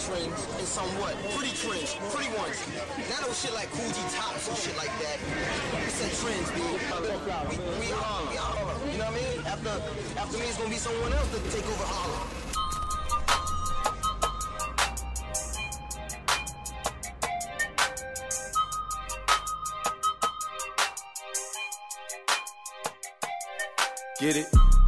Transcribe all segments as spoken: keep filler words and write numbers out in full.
trends and some what? Pretty trends, pretty ones. Not no shit like Coogee tops and shit like that. We set trends, B. We, we are, we are. You know what I mean? After, after me, it's gonna be someone else that take over Harlem. Get it?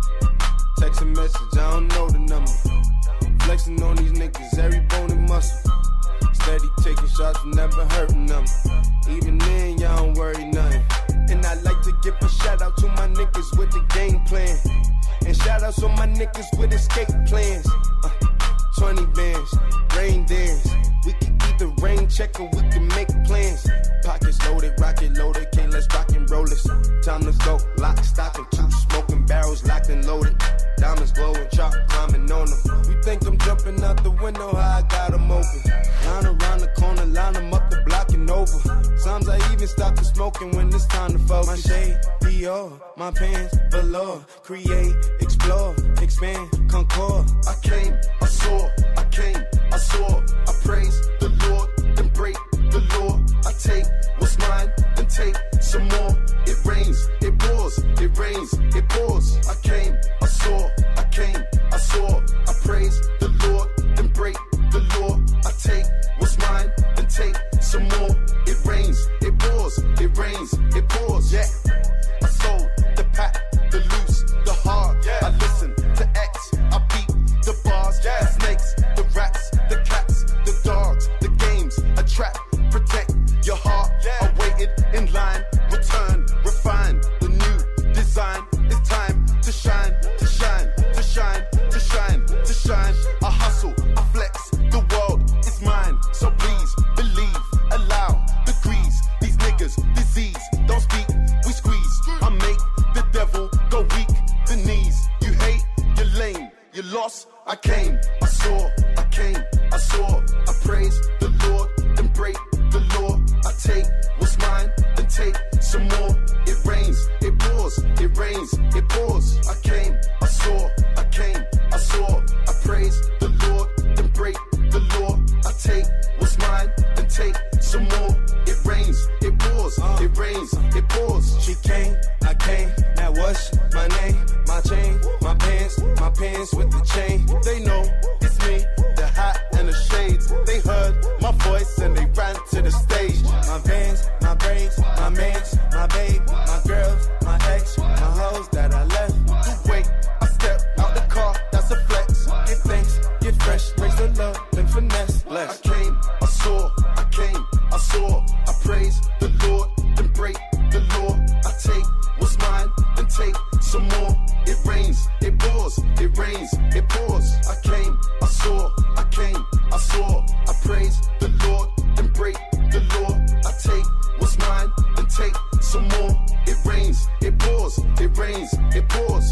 Text a message, I don't know the number. Flexing on these niggas, every bone and muscle. Steady taking shots, never hurting them. Even then, y'all don't worry nothing. And I like to give a shout out to my niggas with the game plan. And shout outs on my niggas with escape plans. Uh, twenty bands, rain dance. We can either rain check or we can make plans. Pockets loaded, rocket loaded, can't let's rock and roll this. Time to go, lock, stock, and two smoking barrels locked and loaded. Diamonds glowing, chalk climbing on them. You think I'm jumping out the window, how I got them open. Line around the corner, line them up the block and over. Sometimes I even stop the smoking when it's time to focus. My shade, Dior, my pants, velour. Create, explore, expand, concord. I came, I saw, I came, I saw. I praise the Lord, then break the law. I take what's mine, then take some more. It rains, it pours, it rains, it pours. I came, I saw, I came, I saw. I praise the Lord, then break the law. I take what's mine, then take some more. It rains, it pours, it rains, it pours. Yeah, I sold the pack, the loose, the hard. Yeah. I listen to X, I beat the bars, yeah. The snakes, the rats, the cats, the dogs, the games, a trap, protect your heart. Yeah. I waited in line, return, refine the new design. It's time to shine, to shine, to shine, to shine, to shine. I hustle, I flex, the world is mine. So please believe, allow degrees. These niggas, disease, don't speak, we squeeze. I make the devil go weak, the knees. You hate, you're lame, you lost. I came, I saw, I came, I saw. I praise the Lord, then break the law. I take what's mine, then take some more. It rains, it pours, it rains, it pours. I came, I saw, I came, I saw. I praise the Lord, then break the law. I take what's mine, then take some more. It rains, it pours, it rains, it pours. She came, I came, now what's my name? My chain, my pants, my pants with the chain. They know it's me, the hat and the shades. They heard my voice and they ran to the stage. My vans, my braids, my mans, my babe, my girls, my ex, my hoes that I left. You wait, I step out the car, that's a flex. Give thanks, get fresh, raise the love, then finesse. Bless. I came, I saw, I came, I saw. I praise the Lord, then break the law. I take what's mine, then take some more. It rains, it pours, it rains, it pours. I came, I saw, I came, I saw. I praise the Lord, then break the law. I take what's mine, then take some more. It rains, it pours, it rains, it pours.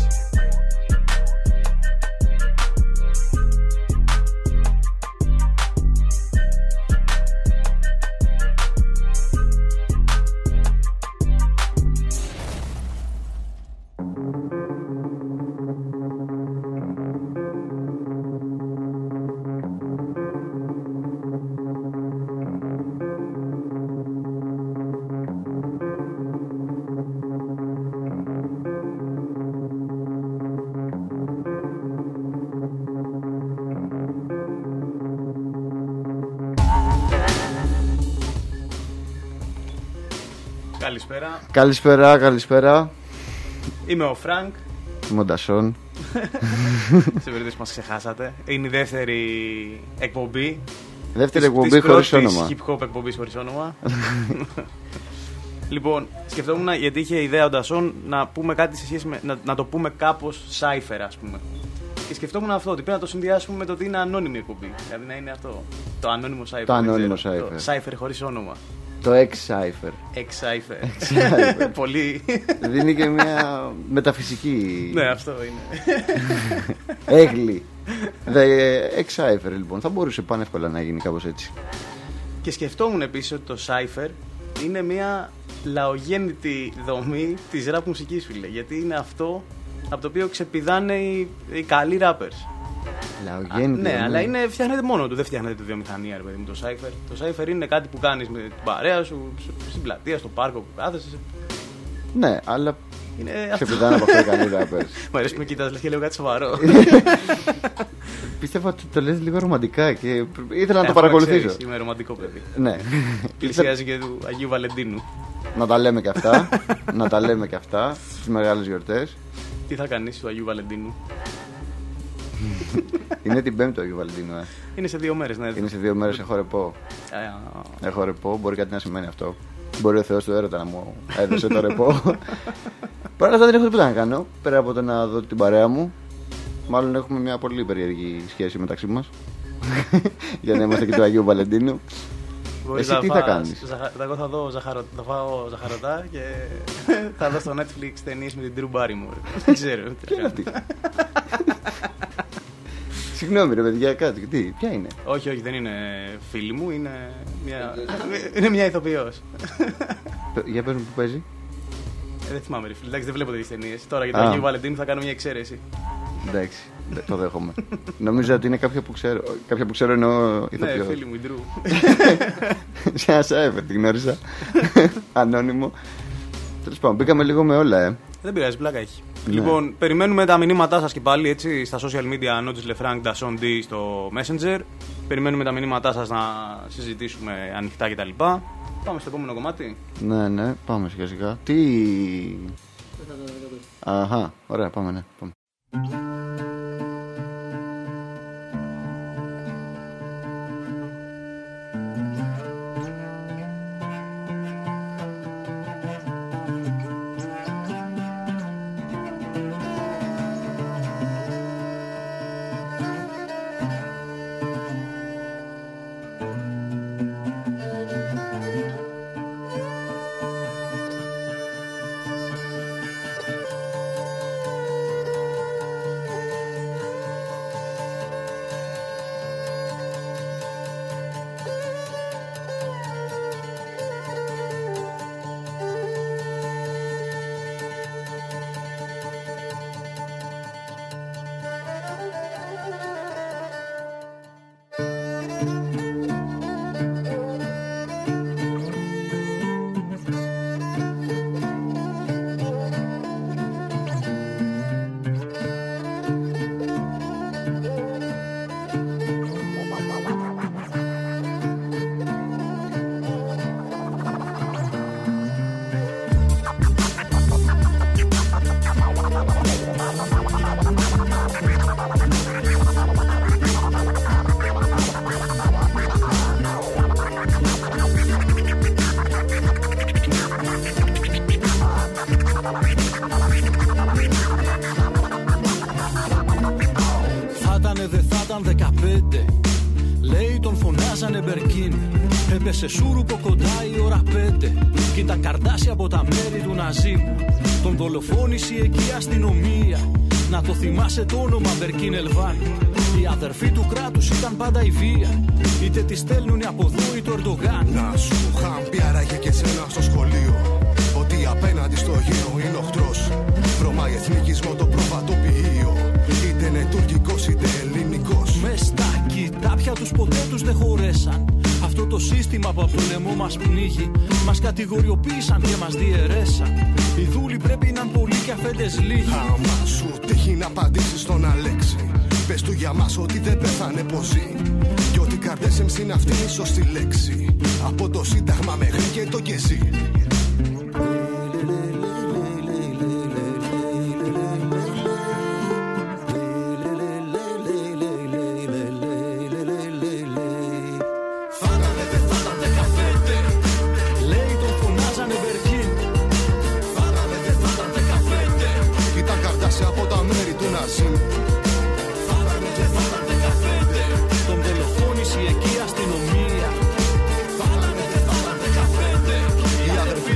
Καλησπέρα. Καλησπέρα, καλησπέρα. Είμαι ο Φρανκ. Είμαι ο Ντασόν. Σε περίπτωση που μας ξεχάσατε. Είναι η δεύτερη εκπομπή. Δεύτερη εκπομπή χωρίς όνομα. Hip hop εκπομπή χωρίς όνομα. Λοιπόν, σκεφτόμουν γιατί είχε ιδέα ο Ντασόν να πούμε κάτι σε σχέση με. να, να το πούμε κάπως cypher, ας πούμε. Και σκεφτόμουν αυτό, ότι πρέπει να το συνδυάσουμε με το ότι είναι ανώνυμη εκπομπή. Δηλαδή να είναι αυτό. Το ανώνυμο cypher. Το ανώνυμο cypher. Το cypher χωρίς όνομα. Το X-Cypher. X-Cypher. Πολύ. Δίνει και μια μεταφυσική. Ναι, αυτό είναι. Έγλη. X-Cypher λοιπόν. Θα μπορούσε πανεύκολα να γίνει κάπως έτσι. Και σκεφτόμουν επίσης ότι το Cypher είναι μια λαογέννητη δομή της rap μουσικής, φίλε. Γιατί είναι αυτό από το οποίο ξεπηδάνε οι, οι καλοί rappers. Λαογέννητη. Ναι, αλλά είναι, φτιάχνεται μόνο του, δεν φτιάχνεται τη βιομηχανία, ρε παιδί μου, το Cypher. Το Cypher είναι κάτι που κάνεις με την παρέα σου, στην πλατεία, στο πάρκο που κάθεσαι. Ναι, αλλά. Είναι σε πηδάνε από αυτό καλύτερα πες. Μου αρέσει που με κοιτάς, λες και λέω κάτι σοβαρό. Πίστευα ότι το λες λίγο ρομαντικά και ήθελα να το παρακολουθήσω. Είμαι ρομαντικό παιδί. Ναι. Πλησιάζει και του Αγίου Βαλεντίνου. Να τα λέμε και αυτά. Να τα λέμε και αυτά στις μεγάλες γιορτές. Τι θα κάνεις του Αγίου Βαλεντίνου? Είναι την Πέμπτη του Αγίου Βαλεντίνου, ε. Είναι σε δύο μέρες, ναι. Είναι σε δύο μέρες, έχω ρεπό. Έχω ρεπό, μπορεί κάτι να σημαίνει αυτό. Μπορεί ο Θεός του έρωτα να μου έδωσε το ρεπό. Παρ' όλα αυτά δεν έχω τίποτα να κάνω. Πέρα από το να δω την παρέα μου. Μάλλον έχουμε μια πολύ περίεργη σχέση μεταξύ μας. Για να είμαστε και του Αγίου Βαλεντίνου. Εσύ τι θα κάνεις? Εγώ θα δω ζαχαρο... θα φάω ζαχαρωτά και θα δω στο Netflix ταινίες με την Drew Barrymore. Δεν ξέρω. Τι είναι αυτή? Συγγνώμη ρε παιδιά, κάτι, τι, ποια είναι? Όχι, όχι, δεν είναι φίλη μου, είναι μια, είναι μια ηθοποιός. Για πες μου που παίζει. Ε, δεν θυμάμαι ρε φίλε, εντάξει δεν βλέπω τέτοιες ταινίες. Τώρα για το Αγίου Βαλεντίνου θα κάνω μια εξαίρεση. Εντάξει, το δέχομαι. Νομίζω ότι είναι κάποια που ξέρω. Κάποια που ξέρω εννοώ ηθοποιός. Ναι, φίλη μου, η Drew. Σε ένα Cypher, την γνώρισα. Ανώνυμο. Τέλος πάντων, μπήκαμε λίγο με όλα, ε. Δεν πειράζει, πλάκα έχει. Ναι. Λοιπόν, περιμένουμε τα μηνύματά σας και πάλι έτσι στα social media, Notches Lefranc, Dasson D στο Messenger. Περιμένουμε τα μηνύματά σας να συζητήσουμε ανοιχτά κτλ. Πάμε στο επόμενο κομμάτι. Ναι, ναι, πάμε σιγά σιγά. Τι. Αχα, ωραία, πάμε, ναι. Πάμε. Σε σούρουπο κοντά η ώρα πέντε. Κι τα καρδάσια από τα μέρη του Ναζίμου. Τον δολοφόνησε εκεί η αστυνομία. Να το θυμάσαι το όνομα Μπερκίν Ελβάνη. Οι αδερφοί του κράτους ήταν πάντα η βία. Είτε τη στέλνουνε από εδώ είτε το Ερντογάν. Να σου είχαν πει άραγε και σένα στο σχολείο ότι απέναντι στο γέο είναι οχτρός. Βρωμάει εθνικισμό το προβατοποιείο. Είτε είναι τουρκικός είτε ελληνικός. Μες στα κοιτάπια τους ποτέ τους δεν χωρέσαν. Αυτό το σύστημα που από το λαιμό μας πνίγει. Μας κατηγοριοποίησαν και μας διαιρέσαν. Οι δούλοι πρέπει να είναι πολλοί και αφέντες λίγοι. Άμα σου τύχει να απαντήσεις στον Αλέξη, πες του για μας ότι δεν πέθανε πως ζει. Κι ότι καρδέσεμς είναι αυτή η σωστή λέξη. Από το Σύνταγμα μέχρι και το Γκεζί. Τον δολοφόνησε εκεί η αστυνομία. Οι αδερφοί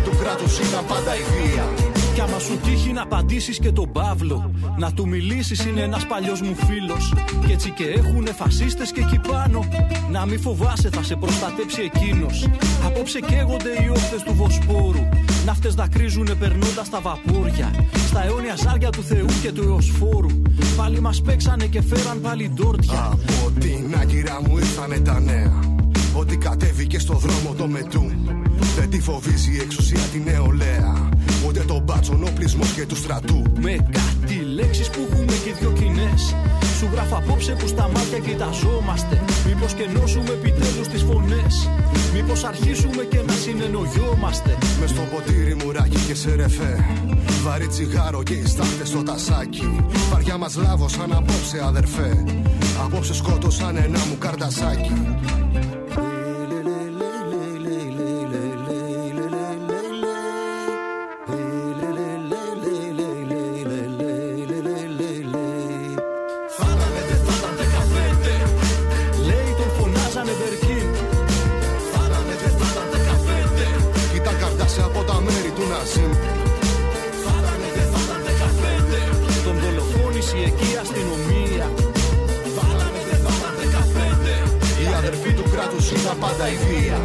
απαντήσεις και τον Παύλο. Να του μιλήσεις, είναι ένας παλιός μου φίλος. Κι έτσι και έχουνε φασίστες και εκεί πάνω. Να μη φοβάσαι, θα σε προστατέψει εκείνος. Απόψε καίγονται οι όχθες του Βοσπόρου. Ναύτες δακρύζουνε περνώντας τα βαπούρια. Στα αιώνια ζάρια του Θεού και του Εωσφόρου. Πάλι μας παίξανε και φέραν πάλι ντόρτια. Από την Άγκυρα μου ήρθανε τα νέα. Ότι κατέβηκε στο δρόμο το μετού. Δεν τη φοβίζει η εξουσία την νεολαία. Ούτε τον μπάτσον οπλισμός και του στρατού. Με κάτι λέξεις που έχουμε και δυο κοινές. Σου γράφω απόψε που στα μάτια κοιταζόμαστε. Μήπως και νόσουμε επιτέλους τις φωνές. Μήπως αρχίσουμε και να συνεννοιόμαστε. Μες στο ποτήρι μουράκι και σε ρεφέ. Βαρύ τσιγάρο και οι στάχτες στο τασάκι. Βαριά μας λάβωσαν απόψε αδερφέ. Απόψε σκότωσαν ένα μου καρτασάκι. Τον δολοφόνησε εκεί αστυνομία. Οι αδερφοί του κράτους ήταν πάντα η βία.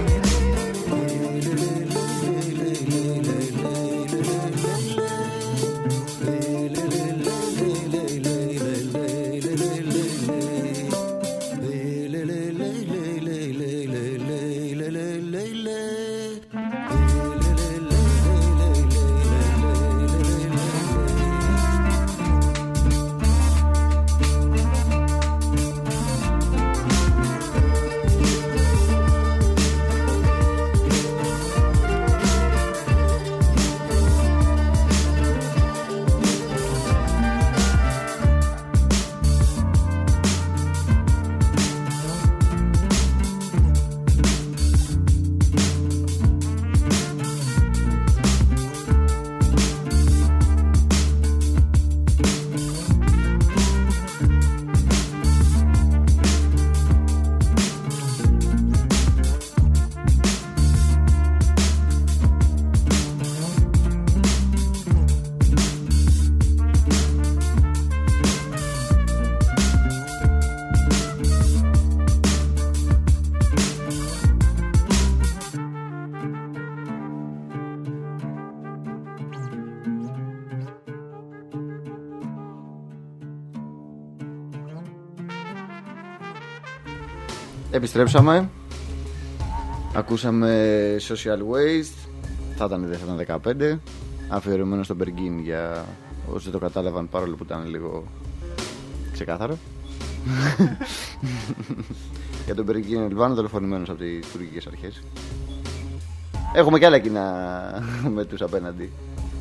Επιστρέψαμε. Ακούσαμε Social Waste. Θα ήταν, δεν θα ήταν δεκαπέντε. Αφιερωμένο στον Μπεργκίν για όσοι δεν το κατάλαβαν, παρόλο που ήταν λίγο ξεκάθαρο. Για τον Μπεργκίν Ελβάνο, δολοφονημένος από τις τουρκικές αρχές. Έχουμε κι άλλα κοινά με τους απέναντι.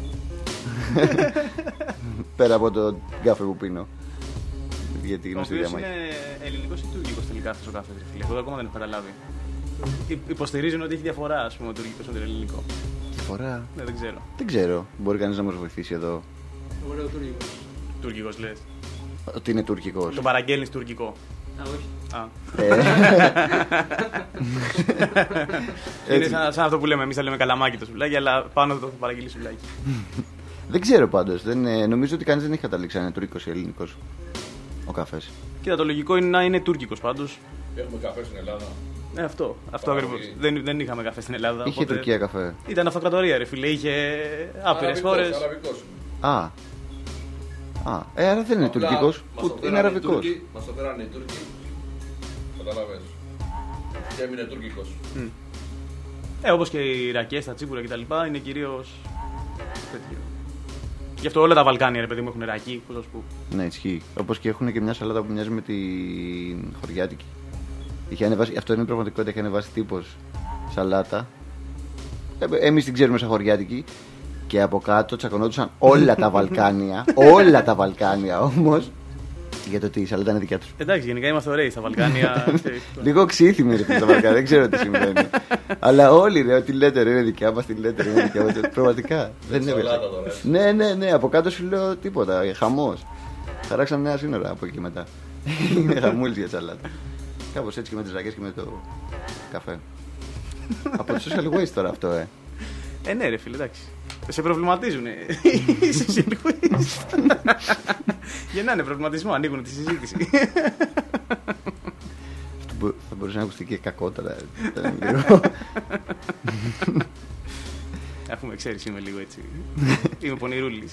Πέρα από το καφέ που πίνω. Γιατί είναι στη διαμάχη. Είναι ελληνικός ή τουρκικός τελικά αυτός ο καφές, φίλε? Εγώ ακόμα δεν έχω καταλάβει. Υποστηρίζουν ότι έχει διαφορά, ας πούμε, ο τουρκικός με τον ελληνικό. Διαφορά? Ναι, δεν ξέρω. Δεν ξέρω. Μπορεί κανείς να μας βοηθήσει εδώ? Εγώ λέω τουρκικός. Τουρκικός λες? Ότι είναι τουρκικός. Τον παραγγέλνεις τουρκικό? Α, όχι. Α. Ε... Είναι σαν, σαν αυτό που λέμε, εμείς θα λέμε καλαμάκι το σουβλάκι, αλλά πάνω το παραγγείλει σουβλάκι. Δεν ξέρω πάντως. Δεν, νομίζω ότι κανείς δεν έχει καταλήξει αν είναι τουρκικός ή ελληνικός ο καφές. Κοίτα, το λογικό είναι να είναι τουρκικός πάντως. Έχουμε καφέ στην Ελλάδα. Ε, αυτό, αυτό ακριβώς. Δεν, δεν είχαμε καφέ στην Ελλάδα. Είχε οπότε... Τουρκία καφέ. Ήταν αυτοκρατορία, ρε φίλε. Είχε άπειρες χώρες. Αραβικός. Α. Α. Ε, άρα δεν είναι τουρκικός. Είναι αραβικός. Μας το φέρανε οι Τούρκοι. Καταλαβαίνεις. Και έμεινε τουρκικός. Mm. Ε, όπως και οι Ιρακές, τα τσίπουρα κτλ. Είναι κυρίως τέτοιο. Γι' αυτό όλα τα Βαλκάνια, ρε παιδί μου, έχουν ρακί, πώς θα σου πω. Ναι, ισχύει. Όπως και έχουν και μια σαλάτα που μοιάζει με την χωριάτικη. Είχε ανεβάσει, αυτό είναι πραγματικότητα, είχε ανεβάσει τύπος σαλάτα. Ε, εμείς την ξέρουμε σαν χωριάτικη. Και από κάτω τσακωνόντουσαν όλα τα Βαλκάνια. Όλα τα Βαλκάνια όμως. Για το ότι η σαλάτα είναι δικιά τους. Εντάξει, γενικά είμαστε ωραίοι στα Βαλκάνια. Λίγο ξύθιμοι ρε στα Βαλκάνια, δεν ξέρω τι συμβαίνει. Αλλά όλοι ρε, ότι λέτε ρε, είναι δικιά μας, την λέτε ρε, είναι δικιά μας. Πραγματικά. Δεν είναι βέβαια. Ναι, ναι, ναι, από κάτω σου λέω τίποτα. Χαμός. Χαράξαν νέα σύνορα από εκεί μετά. Είναι χαμούλης για σαλάτα. Κάπως έτσι και με τις ρακές και με το καφέ. Από το social waste τώρα αυτό, ε. Ε, ναι, ρε φίλε, εντάξει. Σε προβληματίζουν οι social quiz. Γεννάνε προβληματισμό, ανοίγουν τη συζήτηση. Θα μπορούσε να ακουστεί και κακότερα. Αφού με ξέρεις, είμαι λίγο έτσι. Είμαι πονηρούλης.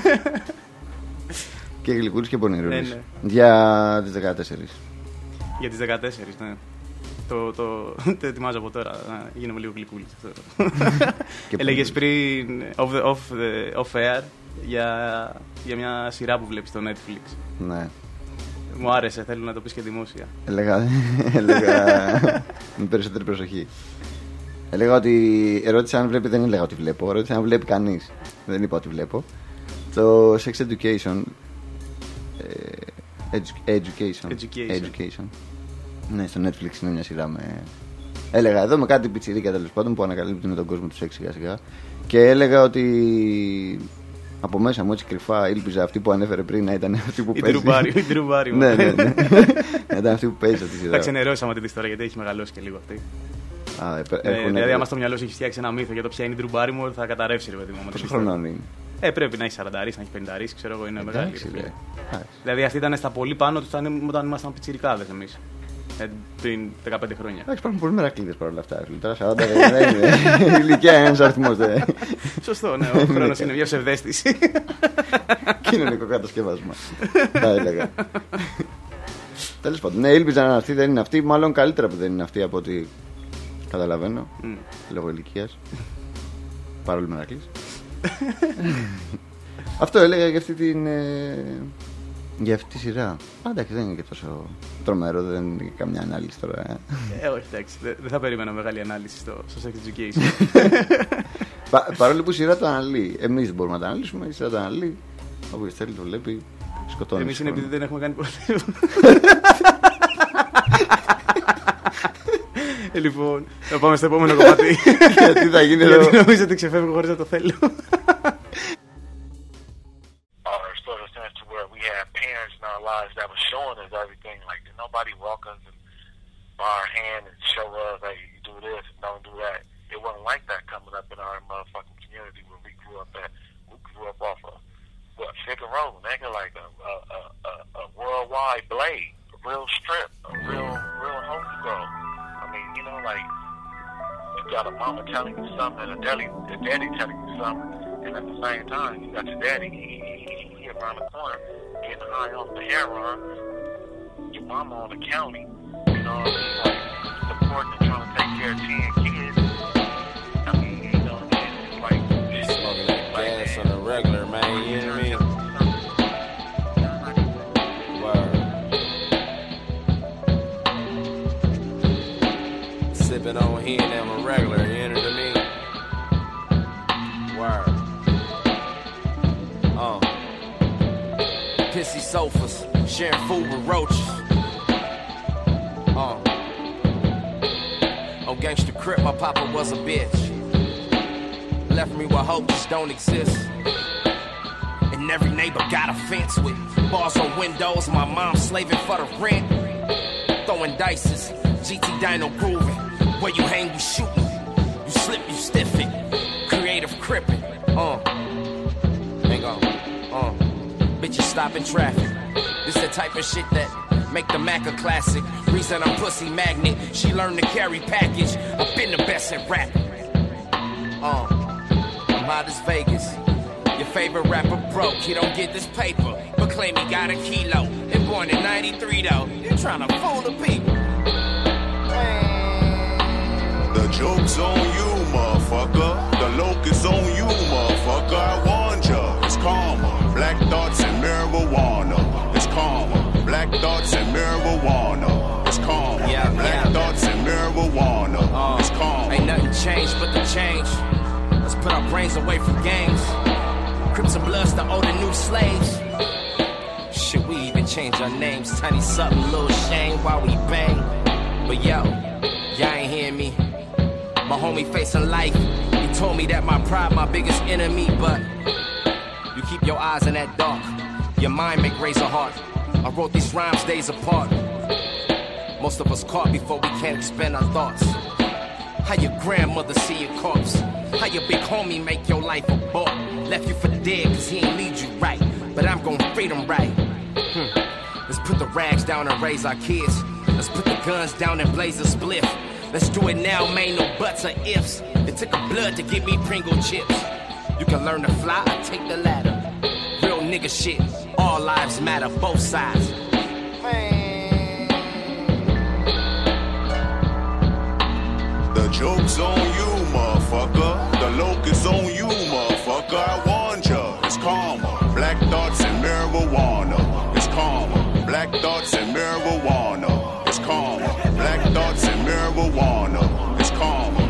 Και γλυκούλης και πονηρούλης. Ναι, ναι. Για τις δεκατέσσερις. Για τις δεκατέσσερις, ναι. Το, το, το ετοιμάζω από τώρα. Να γίνομαι λίγο γλυκούλης. Έλεγες πριν off, the, off, the, off air για, για μια σειρά που βλέπεις στο Netflix. Ναι. Μου άρεσε, θέλω να το πεις και δημόσια. Έλεγα, έλεγα με περισσότερη προσοχή. Έλεγα ότι ερώτησα αν βλέπει, δεν έλεγα ότι βλέπω. Ερώτησα αν βλέπει κανείς. Δεν είπα ότι βλέπω. Το Sex Education. Ε, education. Education. Education. Ναι, στο Netflix είναι μια σειρά με. Έλεγα εδώ με κάτι πιτσιρίκια τέλος πάντων που ανακαλύπτουν τον κόσμο του σεξ σιγά σιγά. Και έλεγα ότι από μέσα μου έτσι κρυφά ήλπιζα αυτή που ανέφερε πριν να ήταν αυτή που παίζει. Η Τρουμπάρι. Ναι, ναι, ναι. Να ήταν αυτή που παίζει αυτή τη σειρά. Θα ξενερώσαμε τη ιστορία γιατί έχει μεγαλώσει και λίγο αυτή. Α, ε, ε, δηλαδή, άμα στο μυαλό σου έχει φτιάξει ένα μύθο για το ποια είναι η Drew Barrymore, θα καταρρεύσει, ρε παιδί μου. Πόσο χρονών είναι? Ε, πρέπει να έχει σαράντα, να έχει πενήντα, ξέρω εγώ, είναι μεγάλη. Δηλαδή, αυτή ήταν στα πολύ πάνω του όταν ήμασταν πιτσιρικάδες εμείς. Ε, πριν δεκαπέντε χρόνια. Εντάξει, υπάρχουν πολλοί μερακλείδες παρόλα αυτά. Τώρα σαράντα δεν είναι. Η ηλικία είναι ένας αριθμός. Σωστό, ναι, ο χρόνος είναι μια ψευδαίσθηση. Κοινωνικό κατασκεύασμα. Τα έλεγα. Τέλος πάντων, ναι, ήλπιζα να αυτή, δεν είναι αυτή. Μάλλον καλύτερα που δεν είναι αυτή από ό,τι καταλαβαίνω. Mm. Λόγω ηλικίας. Παρόλο μερακλής. Αυτό έλεγα για αυτή την. Ε, για αυτή τη σειρά. Εντάξει, δεν είναι και τόσο τρομερό, δεν είναι και καμιά ανάλυση τώρα. Ε, ε όχι, εντάξει, δεν δε θα περίμενα μεγάλη ανάλυση στο, στο Sex Education. Πα, παρόλο που η σειρά το αναλύει. Εμείς δεν μπορούμε να το αναλύσουμε, η σειρά το αναλύει. Όποιος θέλει το βλέπει, σκοτώνει. Εμείς είναι επειδή δεν έχουμε κάνει ποτέ. Ε, λοιπόν, θα πάμε στο επόμενο κομμάτι. Γιατί θα γίνει εδώ. Γιατί νομίζω ότι ξεφεύγω χωρίς να το θέλω. Lives that was showing us everything. Like, did nobody walk us and bar our hand and show us, hey, you do this and don't do that. It wasn't like that coming up in our motherfucking community where we grew up at. We grew up off of, what, Figueroa, nigga, like a, a, a, a, a worldwide blade, a real strip, a real, real homegirl. I mean, you know, like, you got a mama telling you something and a daddy, a daddy telling you something, and at the same time, you got your daddy, he, he, he around the corner, getting high off the heroin, your mama on the county, you know, like supporting and trying to take care of ten kids. I mean, you know, it's like smoking that like gas that. On the regular, man. You know what I mean? Word. Sipping on here and I'm a regular. You know what I mean? Word. Uh. Pissy sofas, sharing food with roaches. Uh. On Gangsta Crip, my papa was a bitch. Left me with hope just don't exist. And every neighbor got a fence with bars on windows. My mom slaving for the rent. Throwing dices, G T Dino grooving. Where you hang, you shooting. You slip, you stiff it. Creative crippin'. Uh. Hang on. Uh. Bitches stopping traffic. This the type of shit that make the Mac a classic. Reason I'm pussy magnet. She learned to carry package. I've been the best at rapping. Uh, I'm hot as Vegas. Your favorite rapper broke. He don't get this paper, but claim he got a kilo. And born in ninety-three though. You tryna fool the people. The joke's on you, motherfucker. The locust on you, motherfucker. I warned ya. It's karma. Black thoughts and marijuana. It's karma. Black thoughts and marijuana. It's karma. Yeah, Black yeah. thoughts and marijuana. Uh, it's karma. Ain't nothing changed but the change. Let's put our brains away from games. Crips and Bloods to older new slaves. Shit, we even change our names. Tiny something, little shame while we bang. But yo, y'all ain't hearing me. My homie facing life. He told me that my pride my biggest enemy, but you keep your eyes in that dark. Your mind make razor heart. I wrote these rhymes days apart. Most of us caught before we can't expend our thoughts. How your grandmother see your corpse? How your big homie make your life a bore? Left you for dead cause he ain't lead you right. But I'm gon' treat him right. Hmm. Let's put the rags down and raise our kids. Let's put the guns down and blaze a spliff. Let's do it now, man, no buts or ifs. It took a blood to get me Pringle chips. You can learn to fly or take the ladder. Real nigga shit, all lives matter, both sides. Man. The joke's on you, motherfucker. The locust on you, motherfucker. I warned ya, it's karma. Black thoughts and marijuana. It's karma. Black thoughts and marijuana. It's karma. Black thoughts and marijuana. It's karma.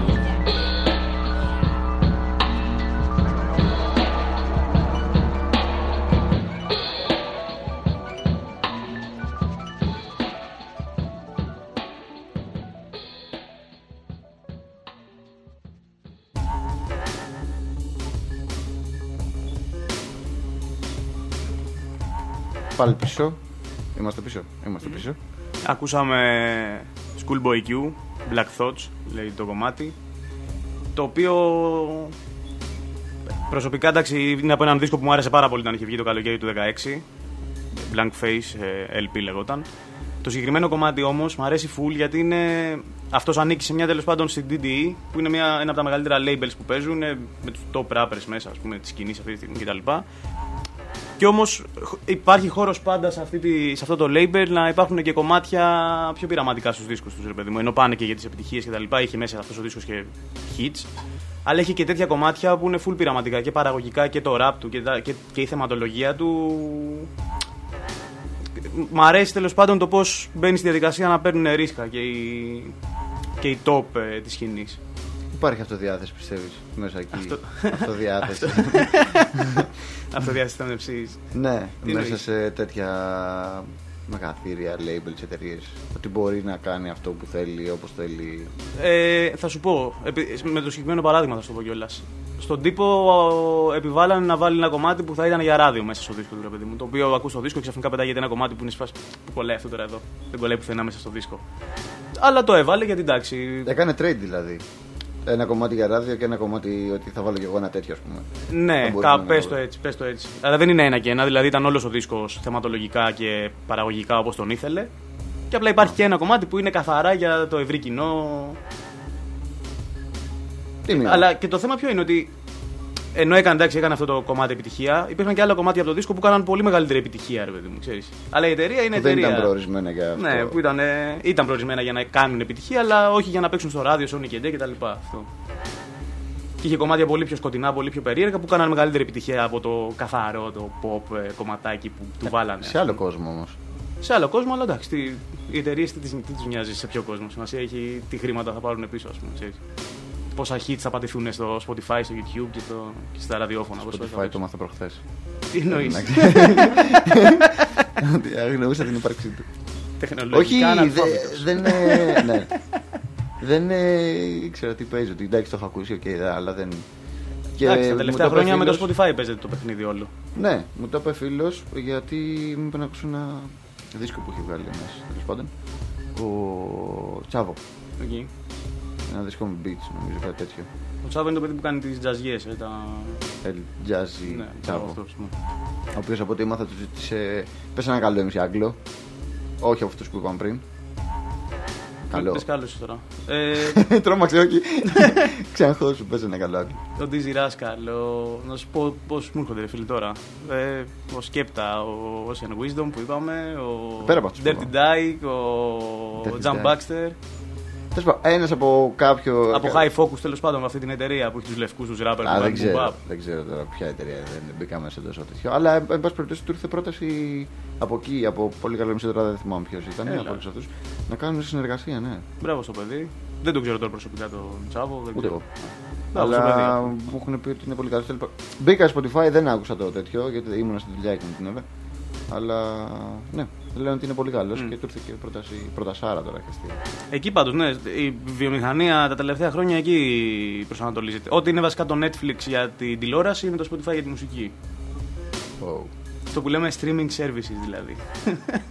Πάλι πίσω. Είμαστε πίσω. Είμαστε πίσω. Ακούσαμε Schoolboy Q, Black Thoughts, λέει το κομμάτι. Το οποίο προσωπικά, εντάξει, είναι από έναν δίσκο που μου άρεσε πάρα πολύ όταν είχε βγει το καλοκαίρι του δεκαέξι. Blank Face, ελ πι λεγόταν. Το συγκεκριμένο κομμάτι όμως μου αρέσει full γιατί είναι... αυτός ανήκει σε μια τέλος πάντων στην ντι ντι ι, που είναι μια, ένα από τα μεγαλύτερα labels που παίζουν, με τους top rappers μέσα, ας πούμε, της σκηνής αυτή τη στιγμή κτλ. Και όμως υπάρχει χώρος πάντα σε, αυτή τη, σε αυτό το label να υπάρχουν και κομμάτια πιο πειραματικά στους δίσκους τους, ρε παιδί μου. Ενώ πάνε και για τις επιτυχίες και τα λοιπά, είχε μέσα αυτός ο δίσκος και hits. Αλλά έχει και τέτοια κομμάτια που είναι full πειραματικά και παραγωγικά και το rap του και, τα, και, και η θεματολογία του. Μ' αρέσει τέλος πάντων το πώς μπαίνει στη διαδικασία να παίρνουν ρίσκα και οι, και οι top ε, της σκηνής. Υπάρχει αυτοδιάθεση, πιστεύεις, μέσα εκεί? Αυτό... Αυτοδιάθεση. Αυτοδιάθεση θα ψήσεις. Ναι, τι μέσα νοείς? Σε τέτοια μεγαθύρια labels, εταιρείες. Ότι μπορεί να κάνει αυτό που θέλει, όπως θέλει. Ε, θα σου πω, με το συγκεκριμένο παράδειγμα θα σου το πω κιόλας. Στον τύπο επιβάλλανε να βάλει ένα κομμάτι που θα ήταν για ράδιο μέσα στο δίσκο του, ρε παιδί μου. Το οποίο ακούς στο δίσκο και ξαφνικά πετάγεται ένα κομμάτι που είναι σφάση. Που κολλάει αυτό τώρα εδώ. Δεν κολλάει πουθενά μέσα στο δίσκο. Αλλά το έβαλε γιατί εντάξει. Έκανε trade δηλαδή. Ένα κομμάτι για ράδιο και ένα κομμάτι ότι θα βάλω κι εγώ ένα τέτοιο, ας πούμε. Ναι, κα, πες, το έτσι, πες το έτσι. Αλλά δεν είναι ένα και ένα, δηλαδή ήταν όλος ο δίσκος θεματολογικά και παραγωγικά όπως τον ήθελε. Και απλά υπάρχει και ένα κομμάτι που είναι καθαρά για το ευρύ κοινό. Τίμιο. Αλλά και το θέμα ποιο είναι ότι ενώ έκανε, εντάξει, έκανε αυτό το κομμάτι επιτυχία, υπήρχαν και άλλα κομμάτια από το δίσκο που κάναν πολύ μεγαλύτερη επιτυχία, ρε παιδί μου, ξέρεις. Αλλά η εταιρεία είναι που εταιρεία. Δεν ήταν προορισμένα για αυτό. Ναι, που ήταν, ήταν προορισμένα για να κάνουν επιτυχία, αλλά όχι για να παίξουν στο ράδιο, Sony και Ντέ κτλ. Αυτό. Και είχε κομμάτια πολύ πιο σκοτεινά, πολύ πιο περίεργα που κάναν μεγαλύτερη επιτυχία από το καθαρό, το pop κομματάκι που του βάλανε. Σε άλλο κόσμο όμως. Σε άλλο κόσμο, αλλά εντάξει, οι εταιρείες τι τους νοιάζει σε ποιο κόσμο. Σημασία έχει τι χρήματα θα πάρουν πίσω, ας πούμε, ξέρεις. Πόσα hits θα πατηθούν στο Spotify, στο YouTube και, το, και στα ραδιόφωνα. Στο Spotify το μάθα προχθές. Τι εννοείς? Αγνοούσα την ύπαρξή του. Τεχνολογικά όχι, δεν ναι. Δεν ήξερα τι παίζει. Εντάξει, το έχω ακούσει, okay, αλλά δεν. Εντάξει, τα τελευταία χρόνια με το Spotify παίζεται το παιχνίδι όλο. Ναι, μου το είπε φίλος γιατί μου είπε να ακούσω ένα δίσκο που έχει βγάλει ένας, τέλος πάντων. Ο Τσάβο. Okay. Ένα δίσκο με beats, νομίζω, κάτι τέτοιο. Ο Τσάβο είναι το παιδί που κάνει τις τζαζιές, ε, τα... El Jazzy ναι, Τσάβο. Αυτός, ναι. Ο οποίος από ό,τι έμαθα του ζήτησε... Πες ένα καλό εμείς Άγγλο. Όχι από αυτούς που είπαμε πριν. Καλό. Πες καλός τώρα. Ε... Τρόμαξε, όχι. Ξαναχώσου, πες ένα καλό Άγγλο. Ο Dizzy Rascal, ο... να σου πω πώς μου έρχονται, ρε φίλοι, τώρα. Ε, ο Skepta, ο Ocean Wisdom που είπαμε, ο Πέρα από αυτούς Dirty Dyke, ο Jump Baxter. Ένας από κάποιο. Από High Focus, τέλος πάντων, με αυτή την εταιρεία που έχει τους λευκούς τους rappers. Α, δεν ξέρω, δεν ξέρω τώρα ποια εταιρεία, δεν μπήκα μέσα τόσο τέτοιο. Αλλά εν πάση περιπτώσει του ήρθε πρόταση από εκεί, από πολύ καλό μισό, τώρα δεν θυμάμαι ποιος ήταν, από όλους αυτούς, να κάνουν συνεργασία, ναι. Μπράβο στο παιδί. Δεν τον ξέρω τώρα προσωπικά τον Τσάβο. Ούτε εγώ. Αλλά μου έχουν πει ότι είναι πολύ καλό. Μπήκα Spotify, δεν άκουσα το τέτοιο, γιατί ήμουν στη δουλειά εκείνη την ώρα. Αλλά ναι, λένε ότι είναι πολύ καλός mm. και του ήρθε και πρόταση, προτασάρα τώρα. Εκεί πάντως, ναι, η βιομηχανία τα τελευταία χρόνια εκεί προσανατολίζεται. Ό,τι είναι βασικά το Netflix για την τηλεόραση είναι το Spotify για τη μουσική. Oh. Αυτό που λέμε streaming services δηλαδή.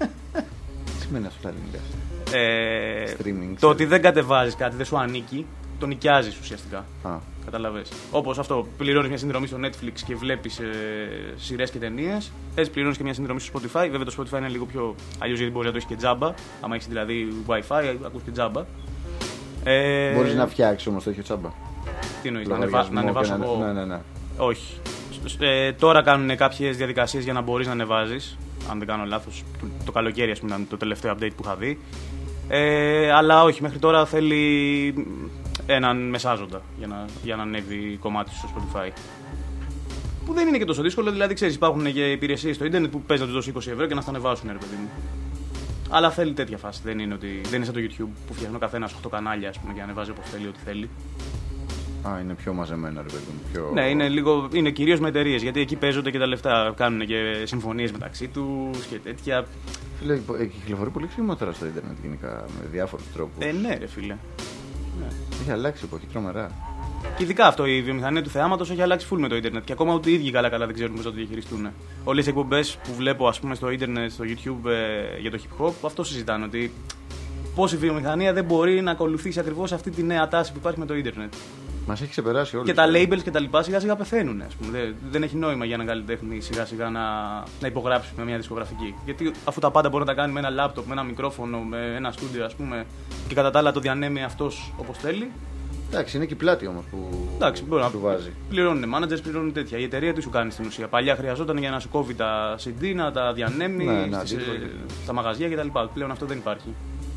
Τι σημαίνει αυτό τα ελληνικά? Ε, streaming το service. ότι δεν κατεβάζεις κάτι, δεν σου ανήκει το νοικιάζεις ουσιαστικά. Α. Καταλαβες. Όπως αυτό, πληρώνεις μια συνδρομή στο Netflix και βλέπεις ε, σειρές και ταινίες. Έτσι πληρώνεις και μια συνδρομή στο Spotify. Βέβαια το Spotify είναι λίγο πιο αλλιώς γιατί μπορείς να το έχεις και τζάμπα. Άμα έχεις δηλαδή Wi-Fi, ακούς και τζάμπα. Ε, μπορείς να φτιάξεις όμως το έχει τζάμπα. Τι εννοείς, να, ανεβα... να ανεβάσω να... εγώ. Ναι, ναι, ναι. Όχι. Ε, τώρα κάνουν κάποιες διαδικασίες για να μπορείς να ανεβάζεις. Αν δεν κάνω λάθος, το καλοκαίρι ας πούμε ήταν το τελευταίο update που είχα δει. Ε, αλλά όχι, μέχρι τώρα θέλει έναν μεσάζοντα για να, για να ανέβει κομμάτι στο Spotify. Που δεν είναι και τόσο δύσκολο, δηλαδή ξέρεις, υπάρχουν και υπηρεσίες στο ίντερνετ που παίζει να του δώσει είκοσι ευρώ και να στα ανεβάσουν, ρε παιδί μου. Αλλά θέλει τέτοια φάση. Δεν είναι, ότι, δεν είναι σαν το YouTube που φτιάχνει ο καθένας οκτώ κανάλια ας πούμε, και ανεβάζει όπως θέλει, ό,τι θέλει. Α, είναι πιο μαζεμένα, ρε παιδί μου. Πιο... Ναι, είναι, λίγο, είναι κυρίως με εταιρείες γιατί εκεί παίζονται και τα λεφτά. Κάνουν και συμφωνίες μεταξύ τους και τέτοια. Φίλε, κυκλοφορεί πολύ χρήμα τώρα στο ίντερνετ γενικά με διάφορους τρόπους. Ε, ναι, ρε φίλε. Ναι. Έχει αλλάξει η εποχή, τρομερά. Και ειδικά αυτό, η βιομηχανία του θεάματος έχει αλλάξει full με το ίντερνετ. Και ακόμα ούτε οι ίδιοι καλά-καλά δεν ξέρουν πώς να το διαχειριστούν. Όλες οι εκπομπές που βλέπω ας πούμε, στο ίντερνετ, στο YouTube ε, για το hip hop, αυτό συζητάνε. Ότι πώς η βιομηχανία δεν μπορεί να ακολουθήσει ακριβώς αυτή τη νέα τάση που υπάρχει με το ίντερνετ. Μας έχει ξεπεράσει όλους. Και τα labels και τα λοιπά σιγά σιγά πεθαίνουν. Ας πούμε. Δεν, δεν έχει νόημα για έναν καλλιτέχνη σιγά σιγά να, να υπογράψει με μια δισκογραφική. Γιατί αφού τα πάντα μπορεί να τα κάνει με ένα λάπτοπ, με ένα μικρόφωνο, με ένα στούντιο ας πούμε, και κατά τα άλλα το διανέμει αυτός όπως θέλει. Εντάξει, είναι και η πλάτη όμως που, Εντάξει, μπορεί που του βάζει. Πληρώνουν managers, πληρώνουν τέτοια. Η εταιρεία τι σου κάνει στην ουσία. Παλιά χρειαζόταν για να σου κόβει τα σι ντι, να τα διανέμει ναι, ναι, στις, ε, στα μαγαζιά κτλ. Πλέον αυτό δεν υπάρχει.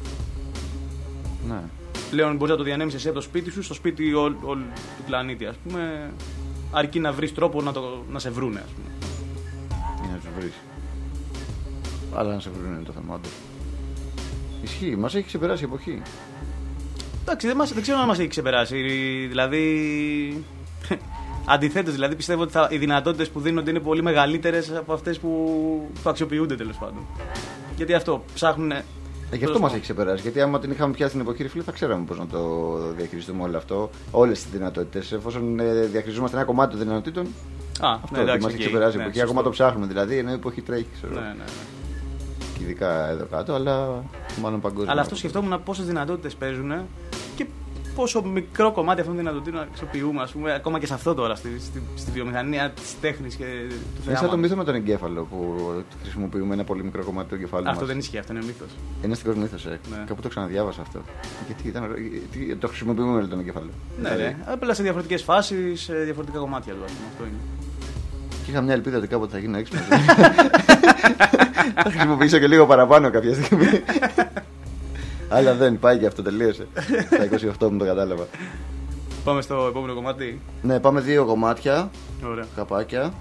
Ναι. Πλέον μπορείς να το διανέμεις εσύ από το σπίτι σου στο σπίτι όλου του πλανήτη, ας πούμε, αρκεί να βρεις τρόπο να, το, να σε βρούνε, ας πούμε. Για να σε βρεις. Αλλά να σε βρούνε είναι το θέμα του. Ισχύει, μας έχει ξεπεράσει η εποχή. Εντάξει, δεν, μας, δεν ξέρω αν μας έχει ξεπεράσει. Δηλαδή, αντιθέτως, δηλαδή πιστεύω ότι θα, οι δυνατότητες που δίνονται είναι πολύ μεγαλύτερες από αυτές που, που αξιοποιούνται τέλος πάντων. Γιατί αυτό, ψάχνουν. Ε, γι' αυτό μας έχει ξεπεράσει. Γιατί άμα την είχαμε πιάσει την εποχή, φίλε, θα ξέραμε πώς να το διαχειριστούμε όλο αυτό. Όλες τις δυνατότητες. Εφόσον ε, διαχειριζόμαστε ένα κομμάτι των δυνατοτήτων. Α, αυτό ναι, εντάξει, μας έχει okay, ξεπεράσει η ναι, εποχή. σωστό. Ακόμα το ψάχνουμε δηλαδή, ενώ η εποχή τρέχει, ξέρω. Ναι, ναι, ναι. Και ειδικά εδώ κάτω, αλλά μάλλον παγκόσμια. Αλλά αυτό σκεφτόμουν πόσες δυνατότητες παίζουν και πόσο μικρό κομμάτι αυτών των δυνατοτήτων αξιοποιούμε, ας πούμε, ακόμα και σε αυτό τώρα, στη, στη, στη βιομηχανία της τέχνης και του θεάματος. Είναι σαν το μύθο με τον εγκέφαλο που χρησιμοποιούμε ένα πολύ μικρό κομμάτι του εγκεφάλου. Αυτό μας. δεν ισχύει, αυτό είναι μύθος. Είναι αστικός μύθος, ε. Ναι. Κάπου το ξαναδιάβασα αυτό. Γιατί ήταν, τι, το χρησιμοποιούμε με τον εγκέφαλο. Ναι, δηλαδή. ναι. Απλά σε διαφορετικές φάσεις, σε διαφορετικά κομμάτια του, ας πούμε. Αυτό είναι. Και είχα μια ελπίδα ότι κάποτε θα γίνω έξυπνος. Θα χρησιμοποιήσω και λίγο παραπάνω κάποια στιγμή. Αλλά δεν πάει και αυτό, τελείωσε. Στα είκοσι οκτώ μου το κατάλαβα. Πάμε στο επόμενο κομμάτι. Ναι, πάμε δύο κομμάτια. Ωραία. Καπάκια.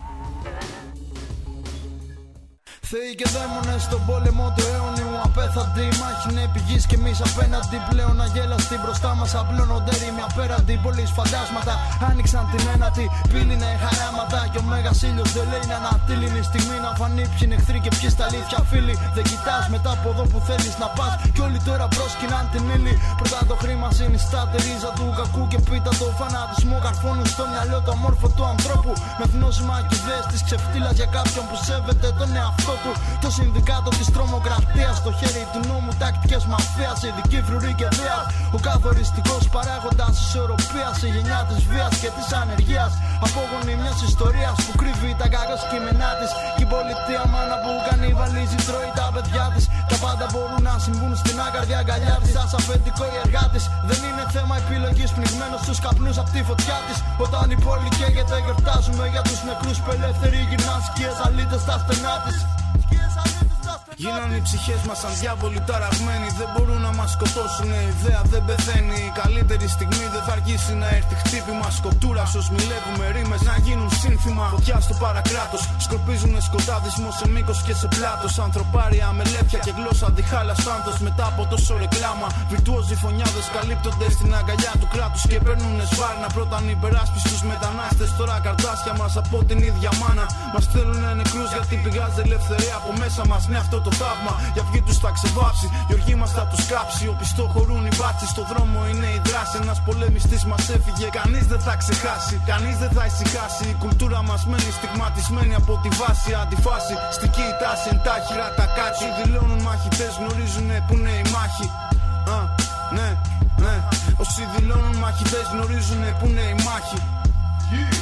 Θεοί και δαίμονες στον πόλεμο του αιώνιου. Απέθαντη μάχη είναι πηγής και εμείς απέναντι. Πλέον αγέλαστοι μπροστά μας απλώνονται ρήμοι απέραντι. Πολλοί φαντάσματα άνοιξαν την ένατη πύλη, είναι χαράματα. Και ο μέγας ήλιος δεν λέει να ανατείλει. Είναι η στιγμή να φανεί ποιοι είναι εχθροί και ποιοι στα αλήθεια φίλοι. Δεν κοιτάς μετά από εδώ που θέλεις να πας. Κι όλοι τώρα πρόσκυναν την ύλη. Πρώτα το χρήμα συνιστά τη ρίζα του κακού και πίτα το φανατισμό. Καρφώνουν στο μυαλό το αμόρφωτο ανθρώπου. Με γνώσιμα και ιδέες της ξεφτύλας για κάποιον που σέβεται τον εαυτό του. Το συνδικάτο της τρομοκρατίας στο χέρι του νόμου, τακτικές μαφίας, ειδική φρουρή και βίας. Ο καθοριστικός παράγοντας ισορροπίας, η γενιά της βίας και της ανεργίας. Απόγονη μιας ιστορίας που κρύβει τα κακά κείμενά της. Και η πολιτεία μάνα που κανιβαλίζει, τρώει τα παιδιά της. Τα πάντα μπορούν να συμβούν στην άκαρδη αγκαλιά της. Σαν αφεντικό η εργάτης. Δεν είναι θέμα επιλογής, πνιγμένος στους καπνούς απ' τη φωτιά της. Όταν η πόλη καίγεται, γιορτάζουμε για τους νεκρούς που ελεύθεροι γυρνάν σκιές αλήτες στα στενά της. Γίνανε οι ψυχές μας σαν διάβολοι ταραγμένοι. Δεν μπορούν να μας σκοτώσουν, η ιδέα δεν πεθαίνει. Η καλύτερη στιγμή δεν θα αργήσει να έρθει χτύπημα σκοτούρας. Ως μιλεύουμε ρήμες να γίνουν σύνθημα. Φωτιά στο παρακράτος, σκορπίζουνε σκοτάδισμο σε μήκος και σε πλάτος. Ανθρωπάρια με λέπια και γλώσσα διχάλα σάντος. Μετά από τόσο ρεκλάμα, βιρτουόζοι φωνιάδες καλύπτονται στην αγκαλιά του κράτους και παίρνουνε σβάρνα. Πρώτα υπεράσπιση στους μετανάστες, τώρα καρτάσια μας από την ίδια μάνα. Μας θέλουνε νεκρούς γιατί πηγάζει ελευθερία από μέσα μας. Ναι, αυτό το θαύμα, για αυγή τους θα ξεβάψει. Η οργή μας θα τους κάψει. Όποιοι στοχωρούν οι μπάτσοι, στο δρόμο είναι η δράση. Ένας πολεμιστής μας έφυγε, κανείς δεν θα ξεχάσει. Κανείς δεν θα ησυχάσει. Η κουλτούρα μας μένει στιγματισμένη από τη βάση. Αντιφάση, στική η τάση, εντάχυρα τα κάτσι. Δηλώνουν μαχητές, γνωρίζουνε που είναι η μάχη. Α, ναι, ναι. Όσοι δηλώνουν μαχητές γνωρίζουν που είναι η μάχη. Yeah.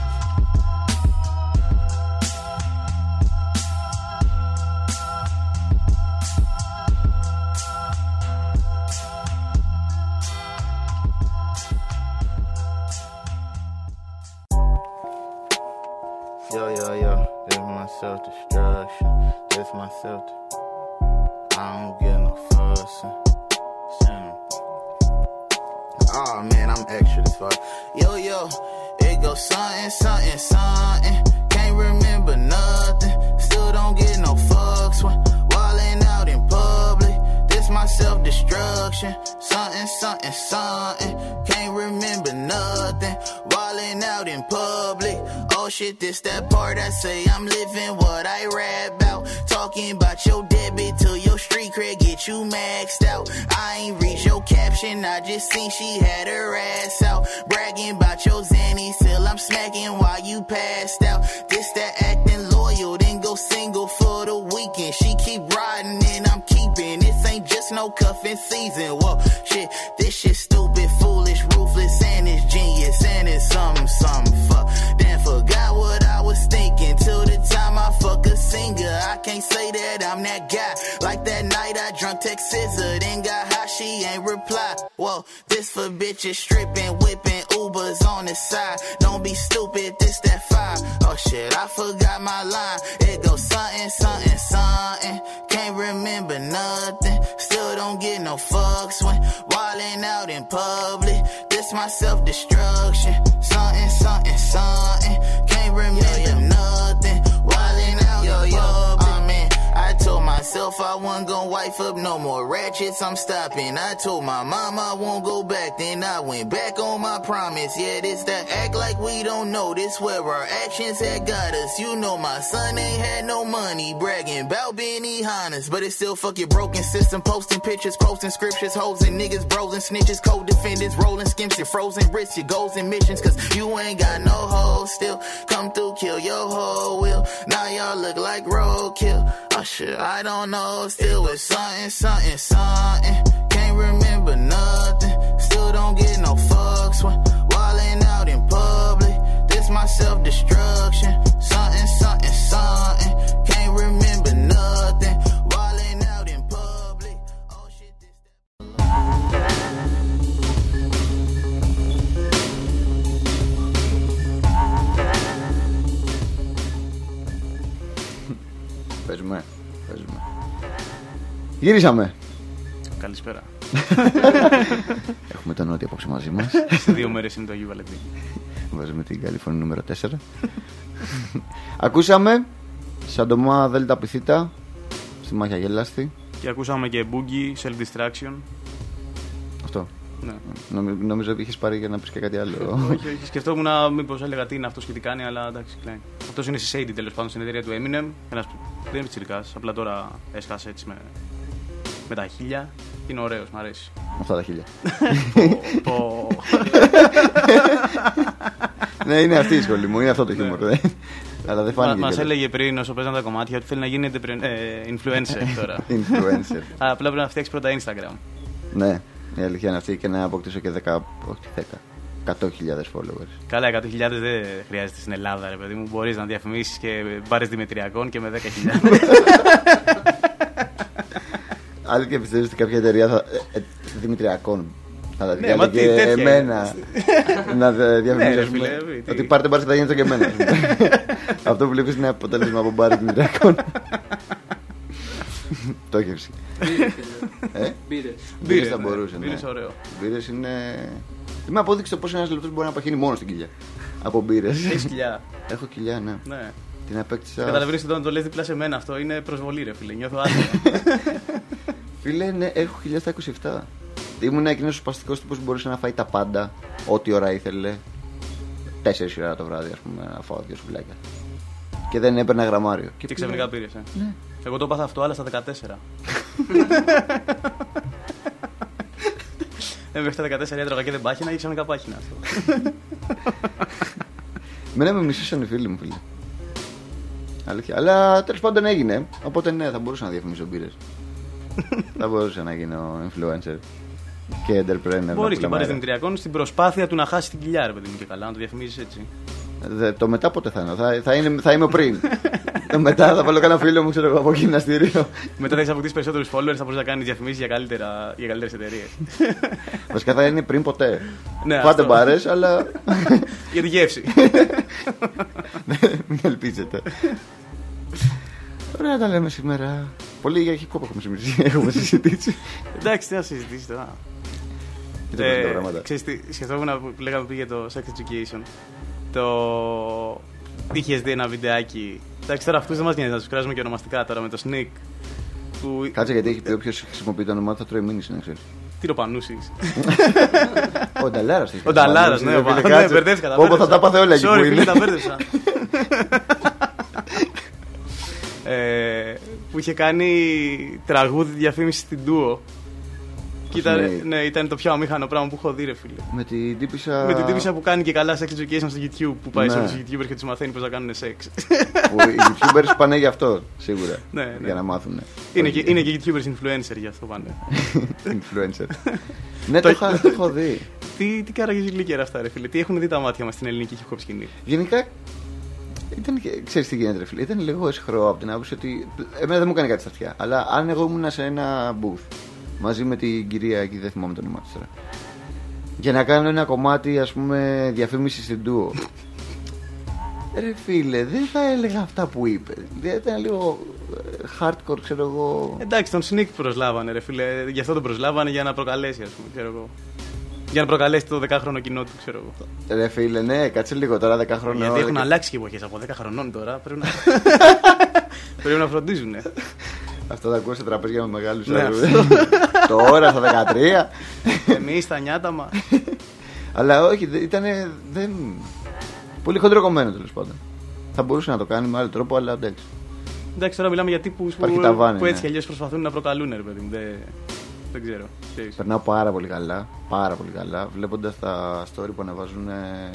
Yo, yo, yo, this is my self-destruction. This my self. I don't get no fussing. Oh man, I'm extra as fuck. Yo, yo, it goes something, something, something. Can't remember nothing. Still don't get no fucks when wildin' out in public. This my self-destruction. Something, something, something. Can't remember nothing. Wildin' out in public. Oh shit, this that part I say I'm living what I rap about. Talking about your debit till your street cred get you maxed out. I ain't read your caption, I just seen she had her ass out. Bragging about your Xannies till I'm smacking while you passed out. This that acting loyal, then go single for the weekend. She keep riding and I'm keeping. This ain't just no cuffing season. Whoa, shit, this shit stupid, foolish, ruthless, and it's genius, and it's something, something. Fuck, then forgot what I was thinking till the time I fuck a singer. I can't say that I'm that guy. Like that night I drunk text scissor, then got high, she ain't reply. Whoa, this for bitches stripping, whipping Ubers on the side. Don't be stupid, this that fire. Oh shit, I forgot my line. It goes something, something, something. Can't remember nothing. Still don't get no fucks when wildin' out in public. This my self-destruction. Something, something, something. Can't remember nothing. Wildin' out yo, in yo, public. Oh man, I told myself I wasn't gon' wife up no more ratchets, I'm stopping. I told my mom I won't go back, then I went back on my promise. Yeah, this that act like we don't know this where our actions had got us. You know my son ain't had no money, bragging about Benihana's, but it still fuck your broken system. Posting pictures, posting scriptures, hoes and niggas, bros and snitches, co-defendants, rolling skimps, your frozen wrists, your goals and missions, cause you ain't got no hoes still. Come through, kill your whole will. Now y'all look like roadkill. Oh shit, I don't know, still with something, something, something. Can't remember nothing. Still don't get no fucks when wildin' out in public. This my self-destruction. Something, something, something. Can't remember nothing. Wildin' out in public. Oh shit, this Παίζουμε, παίζουμε. Γυρίσαμε. Καλησπέρα. Έχουμε τον Νότι απόψε μαζί μας. Σε δύο μέρες είναι το Αγίου Βαλεντίνου. Βάζουμε την καλή φωνή νούμερο τέσσερα. Ακούσαμε Σαντομά Δέλτα Πιθήτα στη Μάχια Γέλαστη. Και ακούσαμε και Boogie, Self Distraction. Αυτό. Ναι. Νομι, νομίζω ότι είχες πάρει για να πεις και κάτι άλλο. Όχι, όχι. Σκεφτόμουν μήπως έλεγα τι είναι αυτός και τι κάνει, αλλά εντάξει, κλαίει. Αυτός είναι στη Sadie τέλος πάντων, στην εταιρεία του Eminem. Ένας δεν είναι πιτσιρικάς, απλά τώρα έσχασε έτσι με, με τα χίλια. Είναι ωραίος, μ' αρέσει. Αυτά τα χίλια. Πω. Ναι, είναι αυτή η σχολή μου, είναι αυτό το χιούμορ. Αλλά δεν φάνηκε. Μας έλεγε πριν όσο παίζαν τα κομμάτια ότι θέλει να γίνει influencer τώρα. Influencer. Απλά πρέπει να φτιάξει πρώτα Instagram. Ναι, η αλήθεια είναι αυτή και να αποκτήσω και δέκα, όχι δέκα, εκατό χιλιάδες followers. Καλά, εκατό χιλιάδες δεν χρειάζεται στην Ελλάδα, ρε παιδί μου. Μπορείς να διαφημίσεις και πάρεις Δημητριακών και με δέκα χιλιάδες. Άλλη και πιστεύεις ότι κάποια εταιρεία θα. Ε, ε, Δημητριακών. Θα τα διάλεγε και εμένα. Να διαφημίσω. Ότι πάρτε μπάρ και θα γίνεται και εμένα. Αυτό που βλέπεις είναι αποτέλεσμα από μπάρ Δημητριακών. Πτώχευση. Μπύρες θα μπορούσε. Μπύρες ωραίο. Μπύρες είναι. Δεν με απόδειξε πως ένας λεπτός μπορεί να παχύνει μόνο στην κοιλιά. Από μπύρες. Έχεις κοιλιά. Έχω κοιλιά, ναι. Ναι. Την απέκτησα. Καταλαβαίνεις όταν το λες δίπλα σε μένα αυτό είναι προσβολή, ρε φίλε. Νιώθω άσχημα. Φίλε, ναι, έχω κοιλιά στα είκοσι επτά. Ήμουν εκείνος ο σπαστικός τύπος που μπορούσε να φάει τα πάντα, ό,τι ώρα ήθελε. Τέσσερις ώρα το βράδυ, ας πούμε, να φάω δύο σουβλάκια. Και δεν έπαιρνα γραμμάριο. Και, και ξαφνικά πήρες, ε. Ναι. Εγώ το έπαθα αυτό, αλλά στα δεκατέσσερα. Ε, μέχρι τα δεκατέσσερα έτρωγα και δεν πάχυνα και ξαφνικά πάχυνα αυτό. Μένα με μισούσαν οι φίλοι μου, φίλοι. Αλήθεια. Αλλά τέλος πάντων έγινε. Οπότε ναι, θα μπορούσα να διαφημίσω μπύρες. Θα μπορούσα να γίνω influencer. Και entrepreneur. Μπορείς και πάρεις Δημητριακόν στην προσπάθεια του να χάσει την κοιλιά, ρε παιδί μου, και καλά, να το διαφημίζεις έτσι. Δε, το μετά πότε θα είναι, θα, θα, είναι, θα είμαι πριν. Το μετά θα βάλω κανένα φίλο μου, ξέρω εγώ, από γυμναστήριο. Μετά θα έχεις αποκτήσει περισσότερους followers, θα μπορείς να κάνεις διαφημίσεις για, καλύτερα, για καλύτερες εταιρείες. Βασικά θα είναι πριν ποτέ. Ναι, πάτε μπαρές, αλλά. Για τη γεύση. Μην ελπίζετε. Ωραία, τα λέμε σήμερα. Πολύ για hip hop έχουμε συζητήσει. Εντάξει, τι να συζητήσει τώρα. Ε, ξέρεις τι, σκεφτόμουν που λέγαμε πριν για το sex education. Το... Είχες δει ένα βιντεάκι. Εντάξει, τώρα αυτούς δεν μας νοιάζει να τους κράζουμε και ονομαστικά τώρα με το Sneak. Που... Κάτσε, γιατί έχει πει όποιος χρησιμοποιεί το όνομά του θα τρώει μήνυση, να ξέρεις. Τι ροπανούσης. Ο Νταλάρας. Ο Νταλάρας, ναι, μπερδεύτηκα. Όπου θα τα πάθε όλα εκεί που είναι. Τα μπέρδεψα. Που είχε κάνει τραγούδι διαφήμιση στην Duo. Και ήταν, ναι, ήταν το πιο αμήχανο πράγμα που έχω δει, ρε φίλε. Με την τύπισσα. Με την τύπισσα που κάνει και καλά sex education στο YouTube. Που πάει ναι. σε όλους τους YouTubers και τους μαθαίνει πώς να κάνουν σεξ. Που οι YouTubers πάνε γι' αυτό, σίγουρα. Ναι, ναι. Για να μάθουν. Είναι, και, είναι και YouTubers influencer γι' αυτό πάνε. Influencer. Ναι, το, το, το έχω δει. Τι, τι καραγές γλυκέρα αυτά, ρε φίλε. Τι έχουν δει τα μάτια μας στην ελληνική hip hop σκηνή. Γενικά. Ήταν, ξέρεις τι γίνεται, ρε φίλε. Ήταν λίγο αισχρό από την άποψη ότι. Εμένα δεν μου έκανε κάτι στα αυτιά. Αλλά αν εγώ ήμουν σε ένα booth μαζί με την κυρία εκεί, δεν θυμάμαι το όνομά της τώρα, για να κάνω ένα κομμάτι, ας πούμε, διαφήμιση στην Duo. Ρε φίλε, δεν θα έλεγα αυτά που είπε. Δεν ήταν λίγο hardcore, ξέρω εγώ. Εντάξει, τον Sneak προσλάβανε, ρε φίλε. Γι' αυτό τον προσλάβανε για να προκαλέσει, ας πούμε, ξέρω εγώ. Για να προκαλέσει το δεκάχρονο κοινό του, ξέρω εγώ. Ρε φίλε, ναι, κάτσε λίγο τώρα, δέκα χρόνια. Γιατί έχουν αλλάξει και εποχές από δέκα χρονών τώρα. Πρέπει να, πρέπει να φροντίζουνε. Αυτό θα ακούω σε τραπέζια με μεγάλους αριθμούς. Τώρα στα δεκατρία. Εμείς στα νιάτα μας. Αλλά όχι, ήταν. Δεν... Πολύ χοντροκομμένο, τέλος πάντων. Θα μπορούσε να το κάνει με άλλο τρόπο, αλλά εντάξει. Εντάξει, τώρα μιλάμε για τύπους που, ταβάνι, που έτσι ναι. αλλιώς προσπαθούν να προκαλούν, ρε παιδί μου. Δεν, δεν ξέρω. Περνάω πάρα πολύ καλά. Πάρα πολύ καλά. Βλέποντας τα story που ανεβάζουν ε,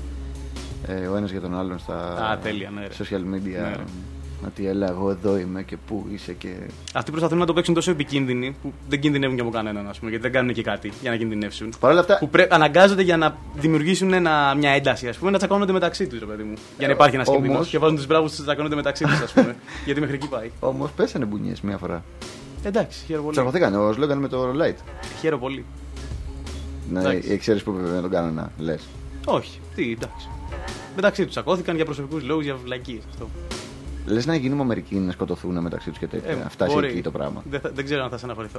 ε, ο ένας για τον άλλον στα Α, τέλεια, ναι, social media. Ναι. Ότι έλα, εγώ εδώ είμαι και πού είσαι και. Αυτοί προσπαθούν να το παίξουν τόσο επικίνδυνοι που δεν κινδυνεύουν και από κανέναν, ας πούμε, γιατί δεν κάνουν και κάτι για να κινδυνεύσουν. Παρ' όλα αυτά. Που πρέ... αναγκάζονται για να δημιουργήσουν ένα... μια ένταση, ας πούμε, να τσακώνονται μεταξύ τους, ρε παιδί μου. Για να υπάρχει ένα κίνδυνο. Όμως... Και βάζουν τους μπράβους τους να τσακώνονται μεταξύ τους, ας πούμε. Γιατί μέχρι εκεί πάει. Όμως πέσανε μπουνιές μία φορά. Εντάξει, χαίρομαι πολύ. Τσακωθήκαν, ο Σλόγαν με το Light. Χαίρομαι πολύ. Ναι, ξέρεις που πρέπει να τον κάνουν να λες. Όχι, τι, εντάξει. Μεταξύ τους τσακώθηκαν για προσωπικούς λόγους, για βλακίες αυτό. Λες να γίνουμε Αμερικοί να σκοτωθούν μεταξύ τους και τέτοια. Ε, φτάσει εκεί το πράγμα. Δεν, δεν ξέρω αν θα σε αναφορηθώ.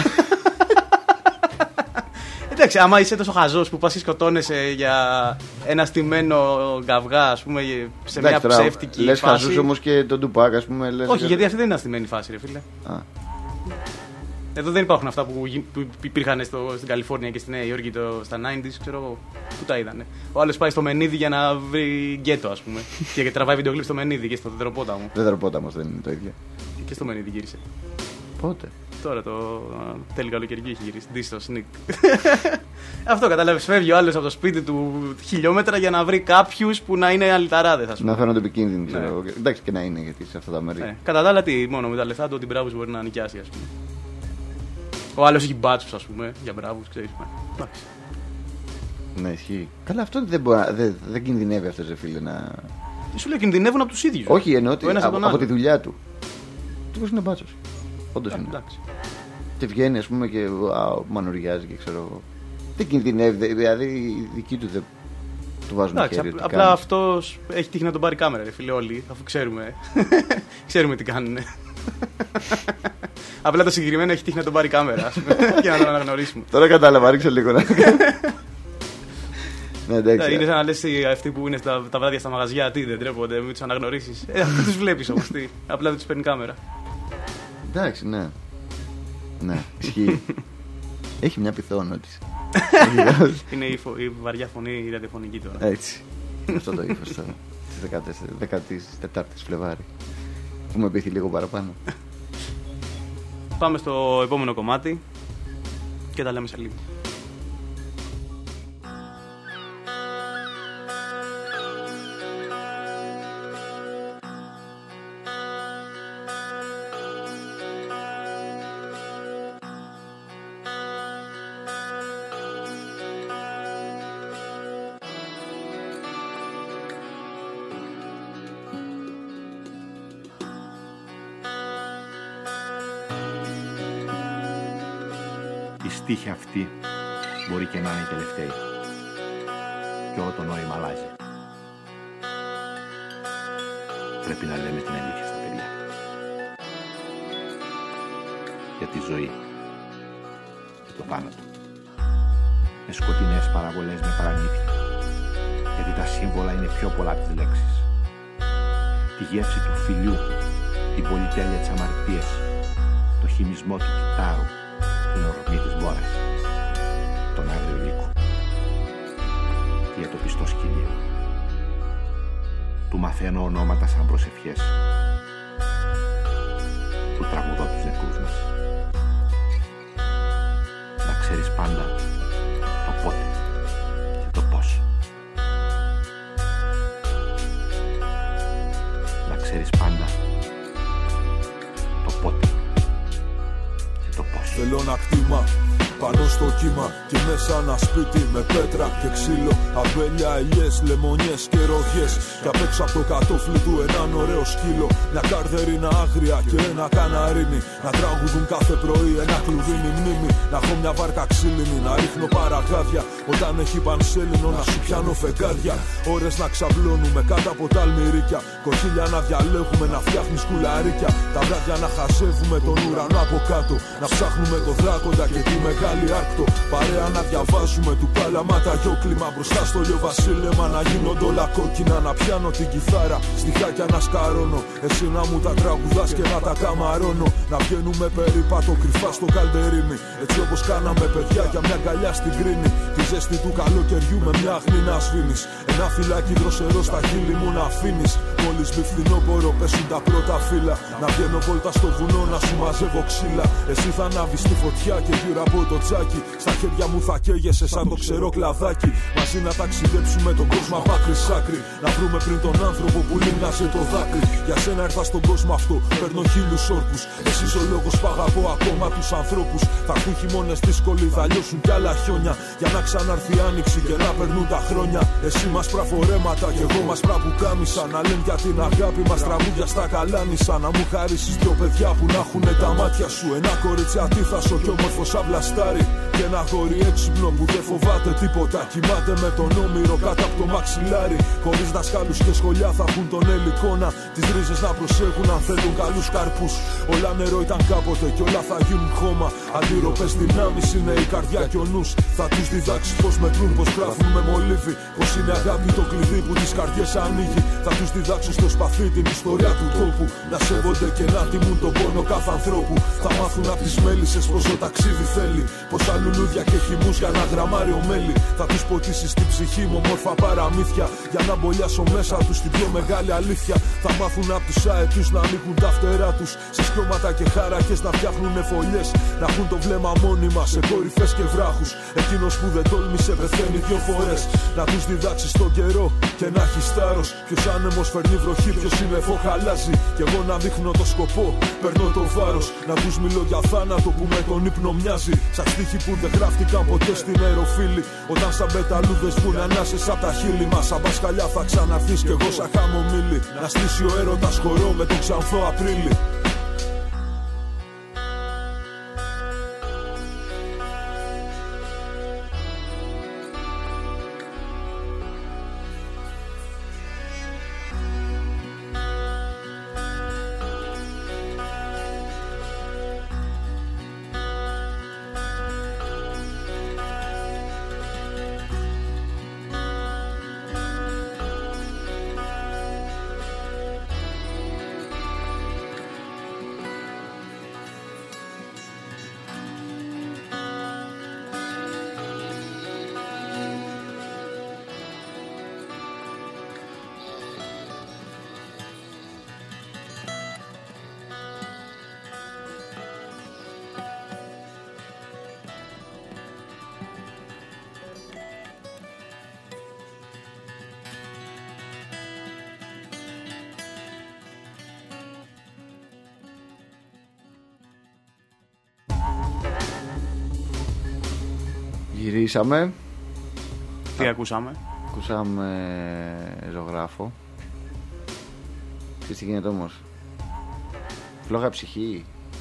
Εντάξει, άμα είσαι τόσο χαζός που πας και σκοτώνεσαι για ένα στημένο καυγά, ας πούμε, σε μια Εντάξει, ψεύτικη λες φάση. Λες χαζούς όμως και τον Τουπάκ, ας πούμε. Λες Όχι, για... γιατί αυτή δεν είναι ένα στημένη φάση, ρε φίλε. Α. Εδώ δεν υπάρχουν αυτά που, που υπήρχαν στο, στην Καλιφόρνια και στη Νέα Υόρκη το, στα ενενήντα, ξέρω εγώ. Πού τα είδανε. Ο άλλος πάει στο Μενίδη για να βρει γκέτο, ας πούμε. Και τραβάει βιντεοκλίπ στο Μενίδη και στο Δεδροπόταμο. Δεδροπόταμος δεν είναι το ίδιο. Και στο Μενίδη γύρισε. Πότε? Τώρα το τέλει καλοκαιρική έχει γυρίσει. Δει στο Sneak. Αυτό κατάλαβε. Φεύγει ο άλλος από το σπίτι του χιλιόμετρα για να βρει κάποιους που να είναι αλυταράδες, ας πούμε. Να φαίνονται επικίνδυνοι, ξέρω. Ναι. Εντάξει και να είναι γιατί σε αυτά τα μέρη. Ναι. Κατά τα άλλα, τι, μόνο με τα λεφτά του ότι μπράβους μπορεί να νοικιάσει, ας πούμε. Ο άλλος έχει μπάτσους, ας πούμε, για μπράβους, ξέρεις. Εντάξει. Ναι, ισχύει. Καλά, αυτό δεν, μπορεί, δεν, δεν κινδυνεύει αυτό, ρε φίλε, να. Τι σου λέει, κινδυνεύουν από τους ίδιους. Όχι, εννοώ ότι από, από τη δουλειά του. Του είναι μπάτσος. Όντως είναι. Εντάξει. Και βγαίνει, ας πούμε, και α, μανουριάζει και ξέρω εγώ. Δεν κινδυνεύει, δηλαδή οι δικοί του δεν του βάζουν εντάξει, χέρι. Απ, απλά κάνει. Αυτός έχει τύχει να τον πάρει κάμερα, ρε φίλε, όλοι, αφού ξέρουμε. Ξέρουμε τι κάνουνε. Απλά το συγκεκριμένο έχει τύχει να τον πάρει κάμερα, ας πούμε, για να τον αναγνωρίσουμε. Τώρα κατάλαβα, ρίξε λίγο να. Ναι, εντάξει. Είναι σαν να λες αυτοί που είναι στα, τα βράδια στα μαγαζιά, τι δεν τρέπονται, μην τους αναγνωρίσεις. Ε, αυτοί τους βλέπεις όμως, τι. Απλά δεν τους παίρνει κάμερα. Εντάξει, ναι. Ναι, ισχύει. Έχει μια πυθόνοτηση. Είναι η, φο, η βαριά φωνή, η ραδιοφωνική τώρα. Έτσι. Αυτό το ύφος τώρα. Στις δεκατέσσερις Φλεβάρι. Που με πείθει λίγο παραπάνω. Πάμε στο επόμενο κομμάτι και τα λέμε σε λίγο. η στίχη αυτή μπορεί και να είναι η τελευταία. Και όλο το νόημα αλλάζει. Πρέπει να λέμε την αλήθεια στα παιδιά. Για τη ζωή και το θάνατο. Με σκοτεινές παραβολές, με παραμύθια. Γιατί τα σύμβολα είναι πιο πολλά από τις λέξεις. Τη γεύση του φιλιού, την πολυτέλεια της αμαρτίας, το χυμισμό του κυτάρου, την ορμή της μπόρας, τον άγριο λύκο. Και για το πιστό σκυλί. Του μαθαίνω ονόματα σαν προσευχές. Του τραγουδώ τους νεκρούς μας. Να ξέρεις πάντα το πότε και το πώς. Να ξέρεις πάντα το πότε και το πώς. Θέλω να κτήμα πάνω στο κύμα και μέσα ένα σπίτι με πέτρα και ξύλο. Αμπέλια, ελιές, λεμονιές και ροδιές. Και απ' έξω από το κατόφλι του έναν ωραίο σκύλο. Μια καρδερίνα άγρια και ένα καναρίνι. Να τραγουδούν κάθε πρωί ένα κλουβίνι μνήμη. Να έχω μια βάρκα ξύλινη, να ρίχνω παραγάδια. Όταν έχει πανσέλινο να σου πιάνω φεγγάρια. Ώρες να ξαπλώνουμε κάτω από τα αλμυρίκια. Κοχύλια να διαλέγουμε, να φτιάχνεις κουλαρίκια. Τα βράδια να χαζεύουμε τον ουρανό από κάτω. Να ψάχνουμε το δράκοντα και τη μεγάλη Άρκτο. Παρέα να διαβάζουμε του πάλαμα τα γιόκλιμα. Μπροστά στο λιοβασίλεμα να γίνονται όλα κόκκινα. Να πιάνω την κιθάρα, στιχάκια να σκαρώνω. Εσύ να μου τα τραγουδάς και να τα καμαρώνω. Να βγαίνουμε περίπατο κρυφά στο καλντερίμι. Έτσι όπως κάναμε παιδιά για μια αγκαλιά στην κρίνη. Τη ζέστη του καλοκαιριού με μια αχνή να σβήνεις. Ένα φυλάκι δροσερό στα χείλη μου να αφήνεις. Μόλις μη φθινόπορο πέσουν τα πρώτα φύλλα. Να βγαίνω βόλτα στο βουνό να σου μαζεύω ξύλα. Εσύ θα ανάβεις τη φωτιά και γύρω από το τσάκι. Στα χέρια μου θα καίγεσαι σαν το ξερό κλαδάκι. Μαζί να ταξιδέψουμε τον κόσμο απ' άκρη σ' άκρη. Να βρούμε πριν τον άνθρωπο που λύνασε το δάκρυ. Για σένα ήρθα στον κόσμο αυτό, παίρνω χίλιους όρκους. Εσύ ο λόγος που αγαπώ ακόμα τους ανθρώπους. Θα έρθουν χειμώνες δύσκολοι, θα λιώσουν κι άλλα χιόνια. Για να ξανάρθει η άνοιξη και να περνούν τα χρόνια. Εσύ μας πραφορέματα κι εγώ μας πραπουκάμισα. Να λένε για την αγάπη μας τραγούδια στα καλάνισα. Να μου χαρίσεις δυο παιδιά που να έχουνε τα μάτια σου. Ένα κορίτσι ατίθασο κι όμορφο σαν βλαστάρι. Και ένα γόρι έξυπνο που δεν φοβάται τίποτα. Κοιμάται με τον όμηρο κάτω από το μαξιλάρι. Χωρίς δασκάλους και σχολιά θα έχουν τον ελικόνα. Τις ρίζες να προσέχουν αν θέλουν καλούς καρπούς. Όλα νερό ήταν κάποτε και όλα θα γίνουν χώμα. Αντίρροπες δυνάμεις είναι η καρδιά και ο νους. Θα τους διδάξει πως μετρούν, πως γράφουν με μολύβι. Πως είναι αγάπη το κλειδί που τις καρδιές ανοίγει. Θα τους διδάξω στο σπαθί την ιστορία του τόπου. Να σέβονται και να τιμούν τον πόνο κάθε ανθρώπου. Θα μάθουν απ' τις μέλισσες πως το ταξίδι θέλει. Πόσα λουλούδια και χυμούς για ένα γραμμάριο μέλι. Θα τους ποτίσεις στην ψυχή μου όμορφα παραμύθια. Για να μπολιάσω μέσα τους την πιο μεγάλη αλήθεια. Θα μάθουν απ' τους αετούς να ανοίγουν τα φτερά τους. Σε σκιώματα και χάρακες να φτιάχνουνε φωλιές. Να έχουν το βλέμμα μόνιμα σε κορυφές και βράχους. Εκείνος που δεν τόλμησε πεθαίνει δυο φορές. Να τους διδάξεις τον καιρό και να έχεις θάρρος. Ποιος άνεμος φέρνει βροχή, ποιος σύννεφο χαλάζει. Κι εγώ να δείχνω το σκοπό, παίρνω το βάρος. Να τους μιλώ για θάνατο που με τον ύπνο μοιάζει. Σαν στίχοι που δεν γράφτηκαν ποτέ στην αεροφύλη. Όταν σαν πεταλούδες βγουν ανάσες απ' τα χείλη μας. Σαν πασχαλιά θα ξαναρθείς κι εγώ σαν χαμομήλι. Να στήσει ο έρωτας χορό με τον ξανθό Απρίλη. Γυρίσαμε. Τι ακούσαμε? Ακούσαμε ζωγράφο. Ξέρεις τι γίνεται όμως? Φλόγα ψυχή.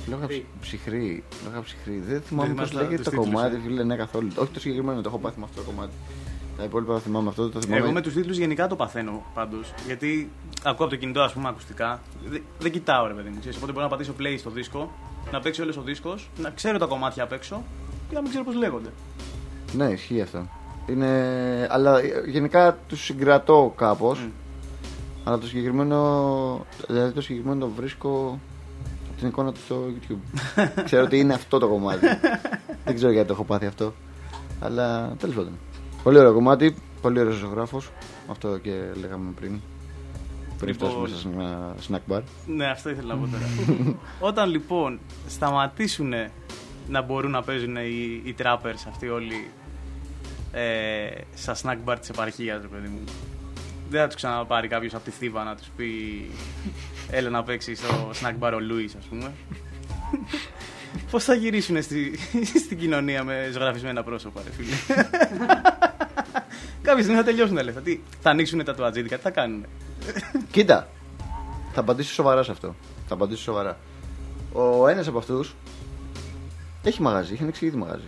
Λόγα ψυχρή. Λόγα ψυχρή. Δεν θυμάμαι πώς λέγεται το κομμάτι, φίλε, ναι, καθόλου. Όχι το συγκεκριμένο, το έχω πάθει με αυτό το κομμάτι. Τα υπόλοιπα θα θυμάμαι αυτό, το θυμάμαι. Εγώ με τους τίτλους γενικά το παθαίνω πάντως. Γιατί ακούω από το κινητό, ας πούμε, ακουστικά. Δεν, δεν κοιτάω, ρε παιδί μου. Οπότε μπορώ να πατήσω play στο δίσκο, να παίξει όλος ο δίσκος, να ξέρω τα κομμάτια απ' έξω και να μην ξέρω πώς λέγονται. Ναι, ισχύει αυτό. Είναι... Αλλά γενικά τους συγκρατώ κάπως. Mm. Αλλά το συγκεκριμένο. Δηλαδή το συγκεκριμένο το βρίσκω από την εικόνα του στο YouTube. Ξέρω ότι είναι αυτό το κομμάτι. Δεν ξέρω γιατί το έχω πάθει αυτό. Αλλά τέλος πάντων. Πολύ ωραίο κομμάτι, πολύ ωραίος ζωγράφος. Αυτό και λέγαμε πριν. Πριν λοιπόν, φτάσουμε σε ένα snack bar. Ναι, αυτό ήθελα να πω τώρα. Όταν λοιπόν σταματήσουν να μπορούν να παίζουν οι, οι trappers αυτοί όλοι ε, στα snack bar της επαρχίας, ρε παιδί μου, δεν θα τους ξαναπάρει κάποιος από τη Θήβα να τους πει έλα να παίξει στο snack bar ο Λούις, ας πούμε. Πώς θα γυρίσουν στη, στην κοινωνία με ζωγραφισμένα πρόσωπα, ρε φίλε. Κάποια στιγμή θα τελειώσουν τα λεφτά. Τι, θα ανοίξουν τα τουατζίδικα, τι θα κάνουν. Κοίτα, θα απαντήσω σοβαρά σε αυτό. Θα απαντήσω σοβαρά. Ο ένας από αυτούς έχει μαγαζί, έχει ανοίξει ήδη μαγαζί.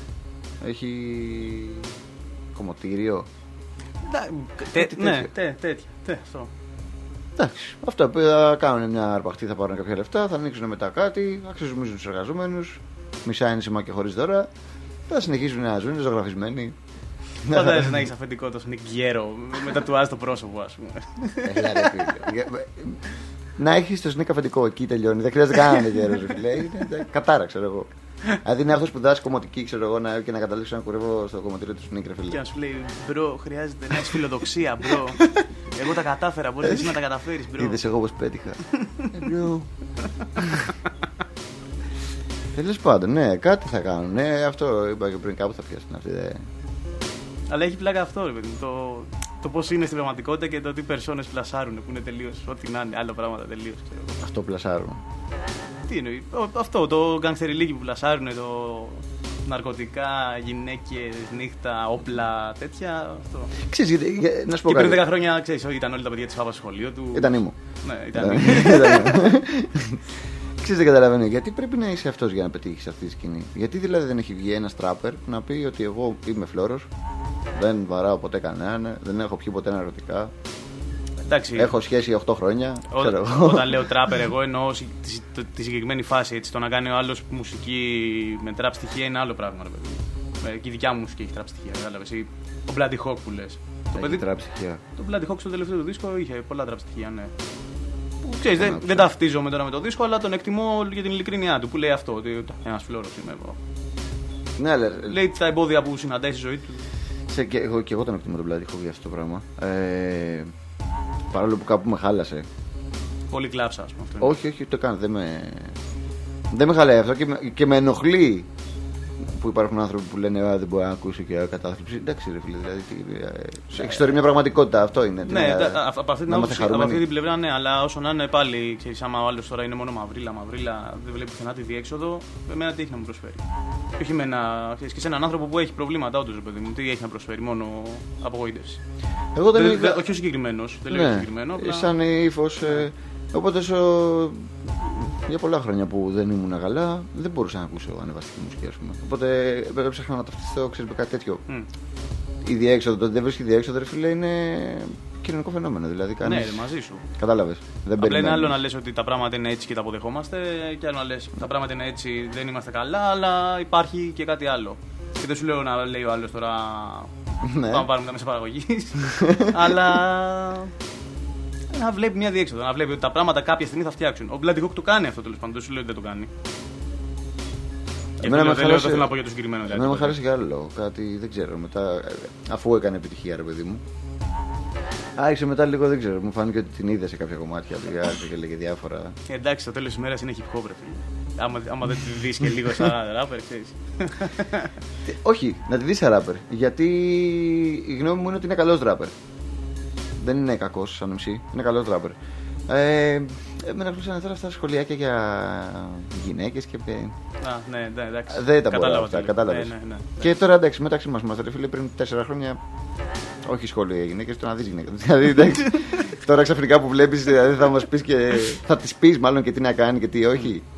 Έχει κομμωτήριο. Ναι, τέτοια. Αυτό. Εντάξει, αυτά που θα κάνουν μια αρπαχτή, θα πάρουν κάποια λεφτά, θα ανοίξουν μετά κάτι, θα ξεζουμίζουν τους εργαζόμενους, μισά ένσημα και χωρίς δώρα, θα συνεχίσουν να ζουν ζωγραφισμένοι. Φαντάζεσαι να έχεις αφεντικό το Σνικ Γκέρο με τατουάζ το πρόσωπο, ας πούμε. Να έχεις το Σνικ αφεντικό, εκεί τελειώνει, δεν χρειάζεται κανένα γέρο, φίλε. Κατάρα, ξέρω εγώ. Δηλαδή είναι αυτό που σπουδάσει κομμωτική, ξέρω εγώ, να, και να καταλήξει να κουρεύω στο κομμωτήριο του Σνικ, φίλε. Και να σου λέει, μπρο, χρειάζεται να έχεις φιλοδοξία, μπρο. Εγώ τα κατάφερα, μπορείς εσύ να τα καταφέρεις, μπρο. Είδες εγώ πως πέτυχα. Μπρο. Τέλος πάντων, ναι, κάτι θα κάνουν. Ναι, αυτό είπα και πριν, κάπου θα πιάσουν αυτή. Δε. Αλλά έχει πλάκα αυτό, ρε παιδί μου. Το, το πώς είναι στην πραγματικότητα και το τι περσόνες πλασάρουν, που είναι τελείως ό,τι να είναι, άλλα πράγματα τελείως. Αυτό πλασάρουν. Τι εννοεί, αυτό το γκανγκστεριλίκι που πλασάρουν, το ναρκωτικά, γυναίκες, νύχτα, όπλα, τέτοια. Αυτό. Ξέρεις, να σου πω και κάτι. πριν δέκα χρόνια, ξέρεις, ήταν όλα τα παιδιά της Φάβας στο σχολείο του. Ήταν ήμου. Ναι, ήταν ήμου. Ξέρεις, δεν καταλαβαίνω γιατί πρέπει να είσαι αυτός για να πετύχεις αυτή τη σκηνή. Γιατί δηλαδή δεν έχει βγει ένας τράπερ που να πει ότι εγώ είμαι φλόρος, δεν βαράω ποτέ κανέναν, δεν έχω πιει ποτέ ναρκωτικά. Εντάξει, έχω σχέση οκτώ χρόνια. Ό, ξέρω εγώ. Όταν λέω τράπερ, εγώ εννοώ τη, τη, τη συγκεκριμένη φάση. Έτσι, το να κάνει ο άλλος μουσική με τραπ στοιχεία είναι άλλο πράγμα. Ρε παιδί. Και η δικιά μου μουσική έχει τραπ στοιχεία. Κατάλαβες. Ο Bloody Hawk που λες. Το παιδί τραπ στοιχεία. Το Bloody Hawk στο τελευταίο του δίσκο είχε πολλά τραπ στοιχεία, ναι. Που, ξέρεις, δεν, δεν ταυτίζομαι τώρα με το δίσκο, αλλά τον εκτιμώ για την ειλικρίνειά του που λέει αυτό. Ότι ένας φλόρος είμαι εγώ. Ναι, αλλά... Λέει τα εμπόδια που συναντάει στη ζωή του. Σε, και, εγώ, και εγώ τον εκτιμώ τον Bloody Hawk για αυτό το πράγμα. Ε, παρόλο που κάπου με χάλασε. Πολύ κλάψα, ας πούμε. Όχι, όχι, το κάνω. Δεν με, δεν με χαλάει αυτό και με, και με ενοχλεί που υπάρχουν άνθρωποι που λένε α, δεν μπορεί να ακούσει και κατάθλιψη. Εντάξει, ρε φίλε, δηλαδή. Ε, Έχει τώρα μια πραγματικότητα, αυτό είναι. Ναι, ε, από αυτή την άποψη, από αυτή την πλευρά, ναι, αλλά όσο να είναι πάλι, ξέρεις, άμα ο άλλος τώρα είναι μόνο μαυρίλα, μαυρίλα, δεν βλέπει πουθενά τη διέξοδο, εμένα τι έχει να μου προσφέρει. Και όχι με ένα, ξέρεις, και σε έναν άνθρωπο που έχει προβλήματα, όντως, παιδί μου, τι έχει να προσφέρει, μόνο απογοήτευση. Εγώ δεν είμαι. Όχι ο συγκεκριμένος, δεν λέω συγκεκριμένο. Σαν ύφος. Οπότε για πολλά χρόνια που δεν ήμουν καλά, δεν μπορούσα να ακούσω ανεβαστική μουσική, ας πούμε. Οπότε έψαχνα να ταυτιστώ, ξέρεις, με κάτι τέτοιο. Mm. Η διέξοδο, το ότι δεν βρίσκει διέξοδο, ρε φίλε, είναι κοινωνικό φαινόμενο. Δηλαδή, κάνεις... Ναι, μαζί σου. Κατάλαβες. Απλά είναι άλλο να λες ότι τα πράγματα είναι έτσι και τα αποδεχόμαστε, και άλλο να λες τα πράγματα είναι έτσι, δεν είμαστε καλά, αλλά υπάρχει και κάτι άλλο. Και δεν σου λέω να λέει ο άλλος τώρα. Ναι. Πάμε να πάρουμε τα μέσα παραγωγής. Αλλά. Να βλέπει μια διέξοδο, να βλέπει ότι τα πράγματα κάποια στιγμή θα φτιάξουν. Ο Bloody Hawk το κάνει αυτό, τέλος πάντων. Δεν σου λέω ότι δεν το κάνει. Εμένα με χάλασε... θέλω να πω για το συγκεκριμένο. Εμένα με χάλασε για άλλο λόγο. Κάτι δεν ξέρω. Μετά, αφού έκανε επιτυχία, ρε παιδί μου. Άρχισε μετά λίγο, δεν ξέρω. Μου φάνηκε ότι την είδε σε κάποια κομμάτια. Άρχισε και λέγε διάφορα. Ε, εντάξει, το τέλος της ημέρας είναι hip hop, ρε φίλε. Άμα, άμα δεν τη δεις και λίγο σαν ράπερ, ξέρεις. Όχι, να τη δεις σαν ράπερ. Γιατί η γνώμη μου είναι ότι είναι καλός ράπερ. Δεν είναι κακός σαν εμ σι, είναι καλός ράπερ. Ε, με ενοχλούσαν τώρα αυτά τα σχολιάκια για γυναίκες και. Α, ναι, ναι, εντάξει. Δεν τα μπορώ αυτά, κατάλαβες. Ναι, ναι, ναι. Και τώρα εντάξει, μεταξύ μας μας φίλε, πριν τέσσερα χρόνια. Όχι σχόλιο για γυναίκες, το να δεις γυναίκες. Δηλαδή εντάξει, τώρα ξαφνικά που βλέπεις, δηλαδή θα μας πεις και. Θα τις πεις μάλλον και τι να κάνει και τι όχι.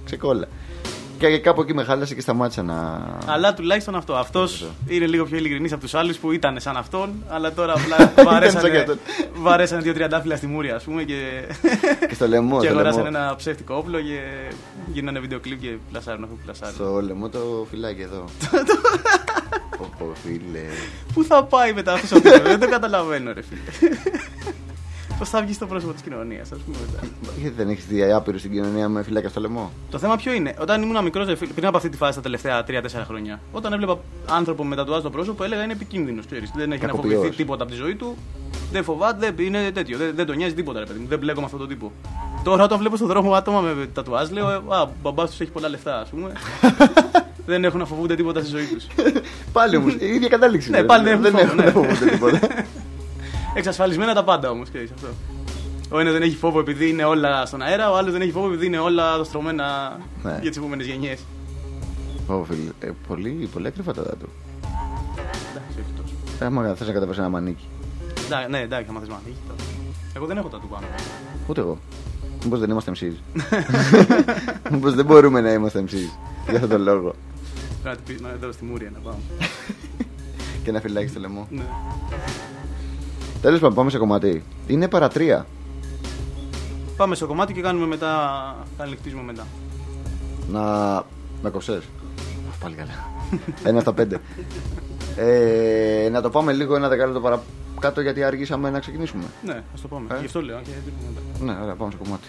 Ξεκόλλα. Και κάπου εκεί με χάλασε και σταμάτησα να. Αλλά τουλάχιστον αυτό. Αυτός είναι λίγο πιο ειλικρινής από τους άλλους που ήταν σαν αυτόν, αλλά τώρα απλά βαρέσανε, βαρέσανε δύο τριαντάφυλλα στη μούρη, ας πούμε. Και, και στο λαιμό. Και αγοράσανε ένα ψεύτικο όπλο και γίνανε βίντεο κλιπ και πλασάρουν αυτό που πλασάρουν. Στο λαιμό το φυλάκι εδώ. Πω, φίλε. Πού θα πάει μετά αυτό ο άνθρωπο, δεν το καταλαβαίνω, ρε φίλε. Πώς θα βγει στο πρόσωπο της κοινωνίας, ας πούμε. Γιατί δεν έχεις δει άπειρους στην κοινωνία με φυλάκια στο λαιμό? Το θέμα ποιο είναι? Όταν ήμουν μικρός, πριν από αυτή τη φάση τα τελευταία τρία τέσσερα χρόνια, όταν έβλεπα άνθρωπο με τατουάζ στο πρόσωπο, έλεγα είναι επικίνδυνος. Δεν έχει να φοβηθεί τίποτα από τη ζωή του. Δεν φοβάται, δεν είναι τέτοιο. Δεν, δεν τον νοιάζει τίποτα, ρε παιδί μου. Δεν μπλέκω με αυτόν τον τύπο. Τώρα, όταν βλέπω στον δρόμο άτομα με τατουάζ, λέω Α, ο μπαμπάς τους έχει πολλά λεφτά, ας πούμε. Δεν έχουν να φοβούνται τίποτα στη ζωή τους. Πάλι όμως, η ίδια κατάληξη. Ναι, πάλι δεν έχουν να φοβούνται τίποτα. Εξασφαλισμένα τα πάντα όμως, ξέρεις αυτό. Ο ένας δεν έχει φόβο επειδή είναι όλα στον αέρα, ο άλλος δεν έχει φόβο επειδή είναι όλα στρωμένα ναι. για τις επόμενες γενιές. Φόβο, φίλε. Ε, πολύ, πολύ ακριβά τα του. Εντάξει, όχι τόσο. Ε, άμα θες να κατεβάσει ένα μανίκι. Ναι, ναι, εντάξει, άμα θες μανίκι. Εγώ δεν έχω τα του πάνω. Ούτε εγώ. Μήπως δεν είμαστε εμ σις. Μήπως δεν μπορούμε να είμαστε εμ σις. Για αυτόν τον λόγο. Πρέπει να δω στη Μούρια να πάμε. Και να φυλάξει στο λαιμό. Ναι. Τέλος πάντων, πάμε σε κομμάτι. Είναι παρατρία. Πάμε σε κομμάτι και κάνουμε μετά. Καληνυχτίζουμε μετά. Να. Με κοψές. Πάλι καλά. Ένα στα πέντε. ε, να το πάμε λίγο ένα δεκάλεπτο παρακάτω γιατί αργήσαμε να ξεκινήσουμε. Ναι, ας το πάμε. Ε? Γι' αυτό λέω. Και ναι, ωραία, πάμε σε κομμάτι.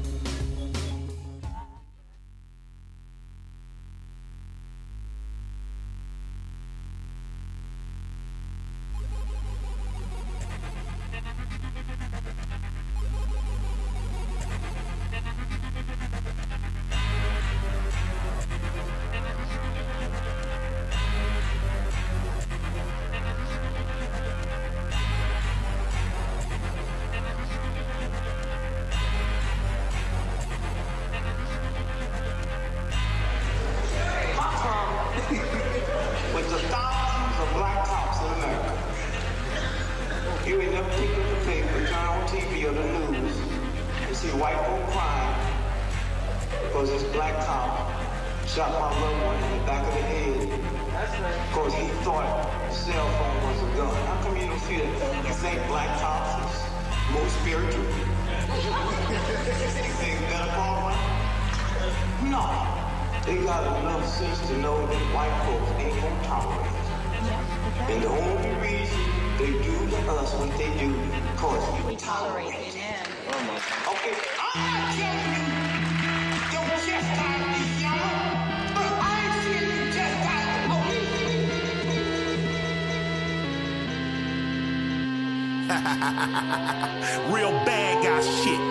Real bad guy shit.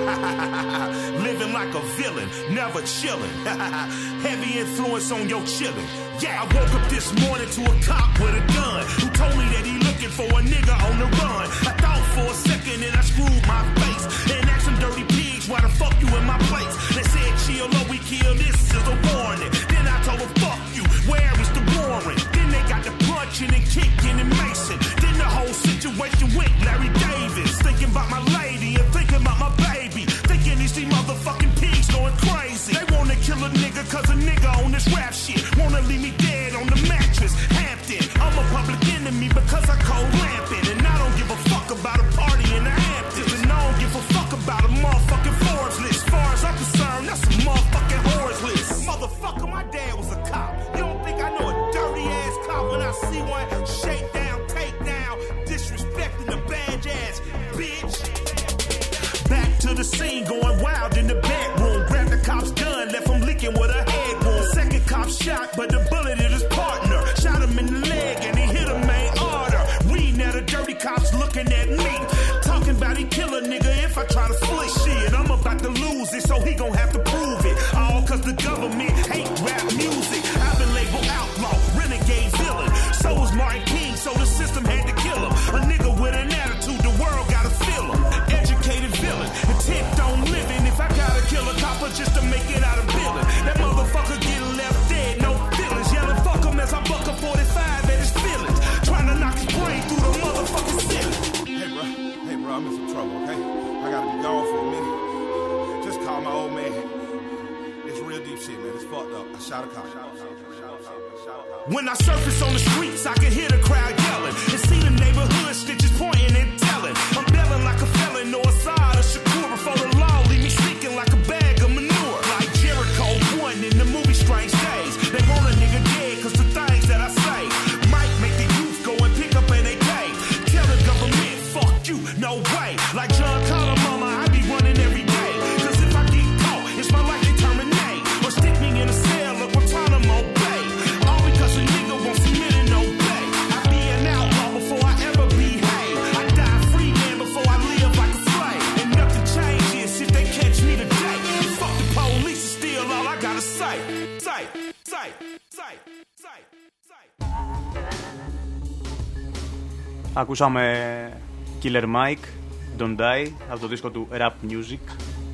Living like a villain, never chilling. Heavy influence on your chillin'. Yeah, I woke up this morning to a cop with a gun who told me that he looking for a nigga on the run. I thought for a second and I screwed my face and asked some dirty pigs why the fuck you in my place. They said chill or we kill, this is a warning. Then I told them fuck you, where is the warrant? Then they got the punching and kicking and macing. Then the whole situation went Larry Davis. Thinking about my lady and thinking about my baby. Thinking these these motherfucking pigs going crazy. They wanna kill a nigga cause a nigga on this rap shit. Wanna leave me dead on the mattress, Hampton. I'm a public enemy because I cold lamping. And I don't give a fuck about a party in the Hamptons. And I don't give a fuck about a motherfucking Forbes list. As far as I'm concerned, that's a motherfucking whores list. Motherfucker, my dad was a cop. You don't think I know a dirty ass cop when I see one? Shake down, take down, disrespecting the badge ass bitch. Back to the scene, going wild in the bedroom. Grab the cop's gun, left him leaking with a head wound. Second cop shot, but the bullet hit his partner. Shot him in the leg and he hit a main order. Reading at a dirty cop's looking at me. Talking about he kill a nigga if I try to flee. Shit, I'm about to lose it, so he gon' have to prove it. All cause the government hate rap music. I've been labeled outlaw, renegade villain. So was Martin King, so the system had to kill him. A nigga with an attitude, the world gotta feel him. Educated villain, intent on living. If I gotta kill a copper just to make it out of villain, that motherfucker get left dead, no feelings. When I surface on the streets, I can hear the crowd yelling and see the neighborhood stitches pointing and telling. I'm belling like a felon or a side of Shakur before the law leave me stinking like a bag of manure. Like Jericho one in the movie Strange Days. They want a nigga dead cause the things that I say might make the youth go and pick up an A K. Tell the government, fuck you, no way. Like John Connor, mama, I be running every day. Cause if I get caught, it's my life to terminate. Or stick me in a cell of Guantanamo Bay. All because a nigga won't submit and obey. I be an outlaw before I ever behave. I die free man before I live like a slave. And nothing changes if they catch me today. Fuck the police is still all I gotta say. Say, say, say, say, say. Ακούσαμε Killer Mike, Don't Die, από το δίσκο του Rap Music.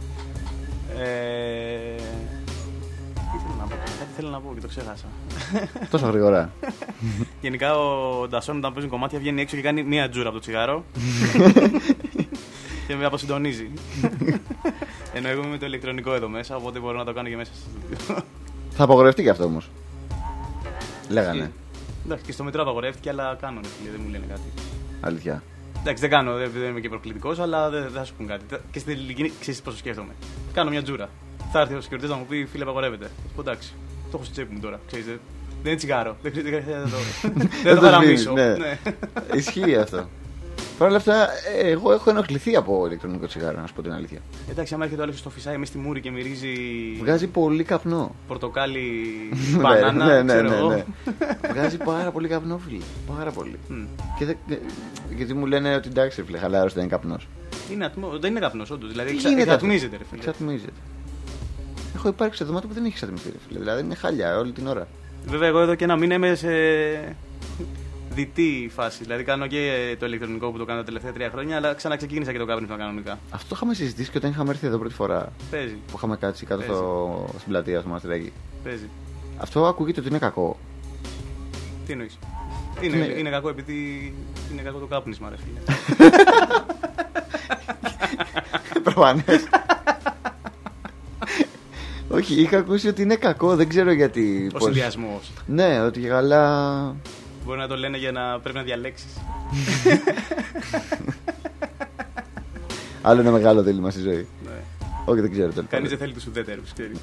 Ε... Τι θέλω να πω, κάτι θέλω να πω και το ξέχασα. Τόσο γρήγορα. Γενικά ο Ντασόν όταν παίζει κομμάτια βγαίνει έξω και κάνει μία τζούρα από το τσιγάρο και με αποσυντονίζει. Ενώ εγώ είμαι με το ηλεκτρονικό εδώ μέσα, οπότε μπορώ να το κάνω και μέσα στο στούντιο. Θα απαγορευτεί και αυτό όμως. Λέγανε. Εντάξει, και στο μετρό απαγορεύτηκε, αλλά κάνω ρε φίλε, δεν μου λένε κάτι. Αλήθεια. Εντάξει, δεν κάνω, δεν, δεν είμαι και προκλητικός, αλλά δεν, δεν θα σου πούν κάτι. Και στην ελληνική, ξέρεις πώς το σκέφτομαι. Κάνω μια τζούρα. Θα έρθει ο security να μου πει φίλε, απαγορεύεται. Θα πω εντάξει, το έχω στο τσέπη μου τώρα. Ξέρεις, δεν είναι τσιγάρο. Δεν χρειάζεται να το Δεν το παραμίσω. Ισχύει αυτό. Παρ' όλα αυτά, εγώ έχω ενοχληθεί από ηλεκτρονικό τσιγάρο, να σου πω την αλήθεια. Εντάξει, άμα έρχεται ο άλλος στο φυσάει μέσα στη μούρη και μυρίζει. Βγάζει πολύ καπνό. Πορτοκάλι, μπανάνα. Ναι, ναι, ναι, ναι. Βγάζει πάρα πολύ καπνό, φίλε. Πάρα πολύ. Mm. Και δε, γιατί μου λένε ότι εντάξει, φίλε, χαλάρωσε, δεν είναι καπνός. Είναι ατμο... Δεν είναι καπνός, όντως. Δηλαδή εξατμίζεται, ρε φίλε. Εξατμίζεται. Έχω υπάρξει σε δωμάτιο που δεν έχει εξατμιστεί, ρε φίλε. Δηλαδή είναι χάλια όλη την ώρα. Βέβαια, εγώ εδώ και ένα μήνα είμαι σε διτή φάση. Δηλαδή κάνω και το ηλεκτρονικό που το κάνω τα τελευταία τρία χρόνια, αλλά ξαναξεκίνησα και το κάπνισμα κανονικά. Αυτό το είχαμε συζητήσει και όταν είχαμε έρθει εδώ πρώτη φορά. Παίζει. Που είχαμε κάτσει κάτω στο... στην πλατεία στο Μαστρέγγι. Παίζει. Αυτό ακούγεται ότι είναι κακό. Τι εννοείς? Είναι, είναι... είναι κακό επειδή είναι κακό το κάπνισμα, ρε φίλε. Προφανές. Όχι, είχα ακούσει ότι είναι κακό, δεν ξέρω γιατί. Ο συνδυασμός. Ναι, ότι καλά. Μπορεί να το λένε για να πρέπει να διαλέξεις. Άλλο ένα μεγάλο δίλημμα στη ζωή. Ναι. Όχι, δεν ξέρω. Κανείς δεν θέλει τους ουδέτερους, ξέρεις.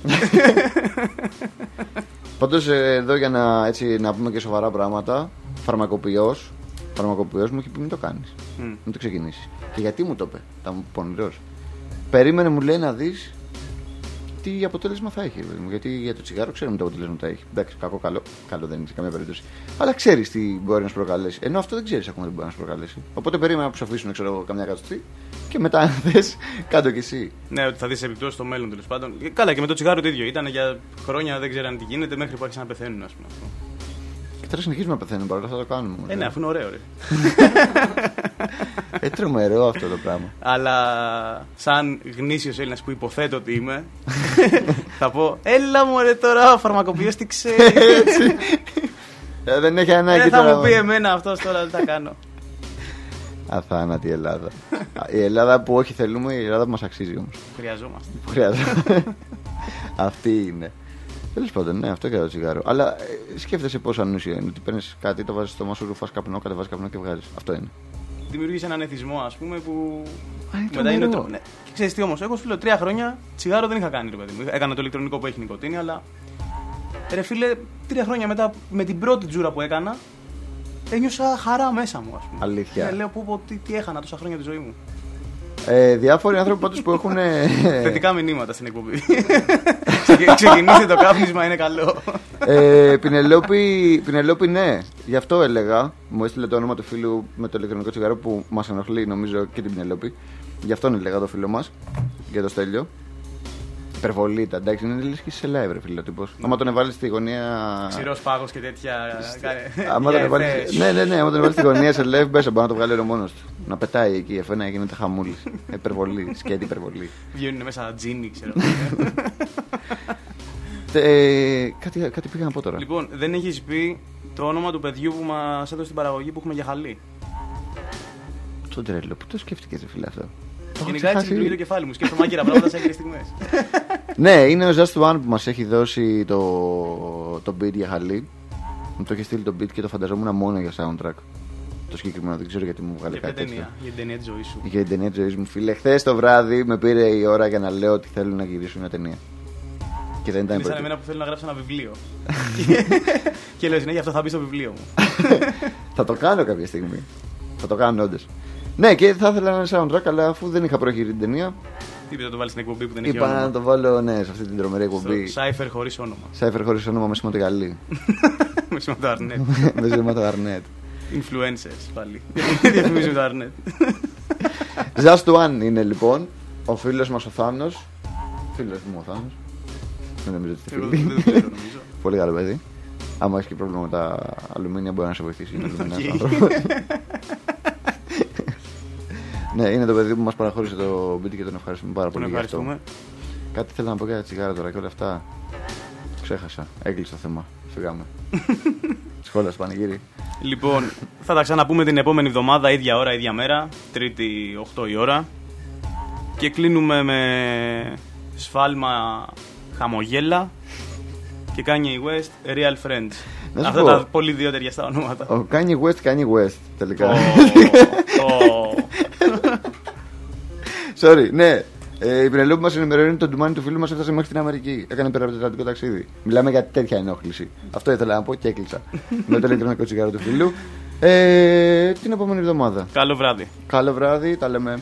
Πάντως εδώ για να, έτσι, να πούμε και σοβαρά πράγματα, φαρμακοποιός, φαρμακοποιός μου έχει πει μην το κάνεις. Mm. Μην το ξεκινήσεις. Και γιατί μου το είπε, θα μου πονηρός. Περίμενε, μου λέει, να δεις τι αποτέλεσμα θα έχει. Γιατί για το τσιγάρο ξέρουμε τι αποτέλεσμα θα έχει. Εντάξει, κακό, καλό. Καλό δεν είναι σε καμία περίπτωση. Αλλά ξέρεις τι μπορεί να σου προκαλέσει. Ενώ αυτό δεν ξέρεις ακόμα τι μπορεί να σου προκαλέσει. Οπότε περίμενα να σου αφήσουν, ξέρω εγώ, καμιά εκατοστή και μετά, αν θες, κάτω κι εσύ. Ναι, ότι θα δεις επιπτώσεις στο μέλλον τέλος πάντων. Καλά, και με το τσιγάρο το ίδιο. Ήταν για χρόνια, δεν ξέραν τι γίνεται, μέχρι που άρχισαν να πεθαίνουν, ας πούμε. Και τώρα συνεχίζουμε να πεθαίνουμε, παρόλα αυτά το κάνουμε. Ε, ναι, αφού είναι ωραίο, ρε. Ε, τρομερό αυτό το πράγμα. Αλλά σαν γνήσιος Έλληνας που υποθέτω ότι είμαι, θα πω, έλα μου ρε τώρα, ο φαρμακοποιός τι ξέρει. ε, δεν έχει ανάγκη. Δεν θα τώρα... μου πει εμένα αυτός τώρα, δεν θα κάνω. Αθάνατη Ελλάδα. Η Ελλάδα που όχι θέλουμε, η Ελλάδα που μας αξίζει όμως. Χρειαζόμαστε. Χρειαζόμαστε. Αυτή είναι. Τέλος πάντων, ναι, αυτό και το τσιγάρο. Αλλά ε, σκέφτεσαι πόσο ανούσια είναι. Ότι παίρνεις κάτι, το βάζεις στο μασούρου, φας καπνό, κατεβάζεις καπνό και βγάζεις. Αυτό είναι. Δημιουργείς έναν εθισμό, ας πούμε, που. Α, μετά είναι το. Ναι. Και ξέρεις τι όμως, εγώ σου λέω τρία χρόνια τσιγάρο δεν είχα κάνει, ρε παιδί μου. Έκανα το ηλεκτρονικό που έχει νοικοτήνη, αλλά. Ρε φίλε, τρία χρόνια μετά με την πρώτη τζούρα που έκανα, ένιωσα χαρά μέσα μου, ας πούμε. Αλήθεια. Ναι, λέω πω, πω τι, τι έχανα τόσα χρόνια τη ζωή μου. Ε, διάφοροι άνθρωποι πάντως που έχουν. Θετικά μηνύματα στην εκπομπή. Ξεκινήστε το κάπνισμα, είναι καλό. ε, Πινελόπη, Πινελόπη, ναι. Γι' αυτό έλεγα. Μου έστειλε το όνομα του φίλου με το ηλεκτρονικό τσιγάρο που μας ενοχλεί, νομίζω, και την Πινελόπη. Γι' αυτόν έλεγα το φίλο μας. Για το Στέλιο. Υπερβολή, τα εντάξει, είναι λες και σε live, ρε φίλε, τύπος. Άμα τον εβάλεις στη γωνία. Ξηρός πάγος και τέτοια. Άμα τον εβάλεις. Ναι, ναι, ναι, άμα τον εβάλεις στη γωνία σε live, μπέσα, μπορεί να το βγάλει ο μόνος του. Να πετάει εκεί, αφού να γίνεται χαμούλης. Υπερβολή, σκέτη υπερβολή. Βγαίνουν μέσα τζίνι, ξέρω. Κάτι πήγα να πω τώρα. Λοιπόν, δεν έχεις πει το όνομα του παιδιού που μας έδωσε την παραγωγή που έχουμε για χαλί. Τον τρέλο, πού το σκέφτηκες, ρε φίλε, αυτό. Γενικά έτσι λειτουργεί το κεφάλι μου. Σκέφτομαι άγκυρα πράγματα σε άγκυρες στιγμές. Ναι, είναι ο Just One που μας έχει δώσει το, το beat για χαλί. Μου το είχε στείλει το beat και το φανταζόμουν μόνο για soundtrack. Το συγκεκριμένο, δεν ξέρω γιατί μου βγάλε κάτι τέτοιο. Για την ταινία της ζωής σου. Για την ταινία της ζωής μου, φίλε. Χθες το βράδυ με πήρε η ώρα για να λέω ότι θέλω να γυρίσω μια ταινία. Και δεν ήταν είναι σαν εμένα που θέλω να γράψω ένα βιβλίο. Και λέω συνέχεια αυτό θα μπει στο βιβλίο μου. Θα το κάνω κάποια στιγμή. Θα το κάνω όντως. Ναι, και θα ήθελα ένα soundtrack, αλλά αφού δεν είχα προχειρήσει την ταινία. Τι είπε, να το βάλει στην εκπομπή που δεν έχει είπα όνομα. να το βάλω, ναι, σε αυτή την τρομερή εκπομπή. Cypher χωρίς όνομα. Cypher χωρίς όνομα με σήμα το γαλλί. Με σήμα το Αρνέτ. Με σήμα το Αρνέτ. Influencers πάλι. Διαφημίζουν το Αρνέτ. Just One είναι λοιπόν ο φίλος μας ο Θάνος. Φίλος μου ο Θάνος. Δεν νομίζω ότι είναι φίλοι. Πολύ καλό παιδί. Άμα έχει και πρόβλημα με τα αλουμίνια μπορεί να σε βοηθήσει. Ναι, είναι το παιδί που μας παραχώρησε το beat και τον ευχαριστούμε πάρα πολύ για αυτό. Κάτι θέλω να πω για τα τσιγάρα τώρα και όλα αυτά. Ξέχασα. Έκλεισε το θέμα. Φυγάμε. Σχόλια στο πανηγύρι. Λοιπόν, θα τα ξαναπούμε την επόμενη εβδομάδα, ίδια ώρα, ίδια μέρα. Τρίτη, οκτώ η ώρα. Και κλείνουμε με σφάλμα χαμογέλα και Kanye West, Real Friends. Αυτά πω, τα πολύ δύο ταιριαστά ονόματα. Ο Kanye West, Kanye West τελικά. Oh, oh. Sorry, ναι. Ε, η Πινελόπη μας ενημερώνει ότι το ντουμάνι του φίλου μας έφτασε μέχρι την Αμερική. Έκανε υπεραπτατικό ταξίδι. Μιλάμε για τέτοια ενόχληση. Αυτό ήθελα να πω και έκλεισα. Με το ηλεκτρονικό τσιγάρο του φίλου. Ε, την επόμενη εβδομάδα. Καλό βράδυ. Καλό βράδυ, τα λέμε.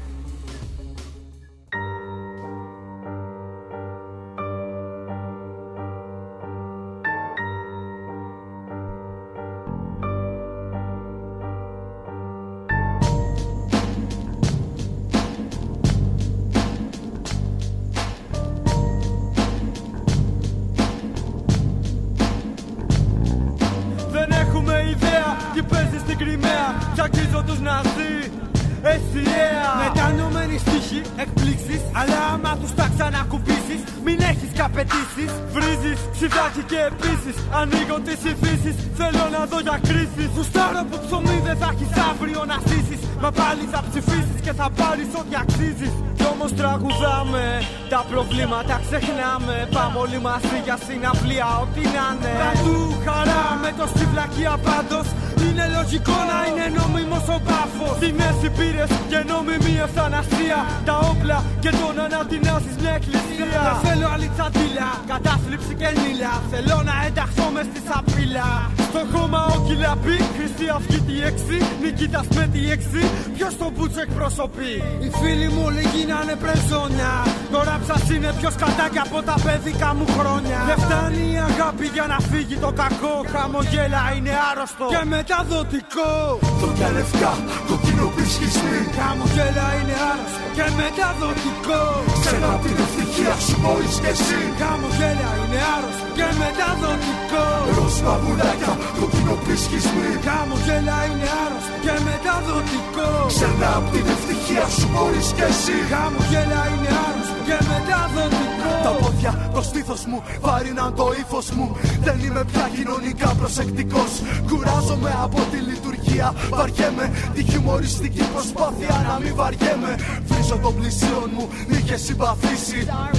Και επίσης ανοίγω τις ειδήσεις. Θέλω να δω για κρίσεις. Γουστάρω που ψωμί δεν θα έχεις αύριο να στήσεις. Μα πάλι θα ψηφίσεις και θα πάρεις ό,τι αξίζεις. Κι όμως τραγουδάμε, τα προβλήματα ξεχνάμε. Πάμε όλοι μαζί για συναυλία, ό,τι να είναι. Παντού χαρά με το στη βλακεία πάντως. Είναι λογικό να είναι νόμιμος ο πάφος. Τιμές πήρες και νόμιμη ευθανασία. Τα όπλα και το να ανατινάσεις μια εκκλησία. Δεν θέλω άλλη τσαντίλα, κατάθλιψη και νύλα. Θέλω να ενταχθώ μες στη σαπίλα. Στο κόμμα ο Κιλαπή, Χρυσή Αυγή τη έξι. Νικήτας με τη έξι, ποιος το μπούτσο εκπροσωπεί. Οι φίλοι μου όλοι γίνανε πρεζόνια. Τώρα ψας είναι πιο σκατάκια από τα παιδικά μου χρόνια. Δεν φτάνει η αγάπη για να φύγει το κακό. Χαμογέλα είναι άρρωστο και μεταδοτικό. Το λευκά, κοκκινό πισχισμή. Χαμογέλα είναι άρρωστο και μεταδοτικό. Ξένα απ' την ευτυχία σου μόλις και εσύ. Χαμογέλα είναι άρρωστο και μεταδοτικό. Ροζ μαγουλάκια, κοκκινό πισχισμή. Χαμογέλα είναι άρρωστο και μεταδοτικό. Ξένα απ' την ευτυχία σου μόλις και εσύ. Χαμογέλα είναι άρρωστο και μεταδοτικό. Τα πόδια, το στήθος μου, βάριναν το ύφος μου. Δεν είμαι πια κοινωνικά προσεκτικός. Κουράζομαι από τη λειτουργία. Βαριέμαι τη χιουμοριστική προσπάθεια να μην βαριέμαι. Βρίζω τον πλησίον μου, μη είχε συμπαθήσει.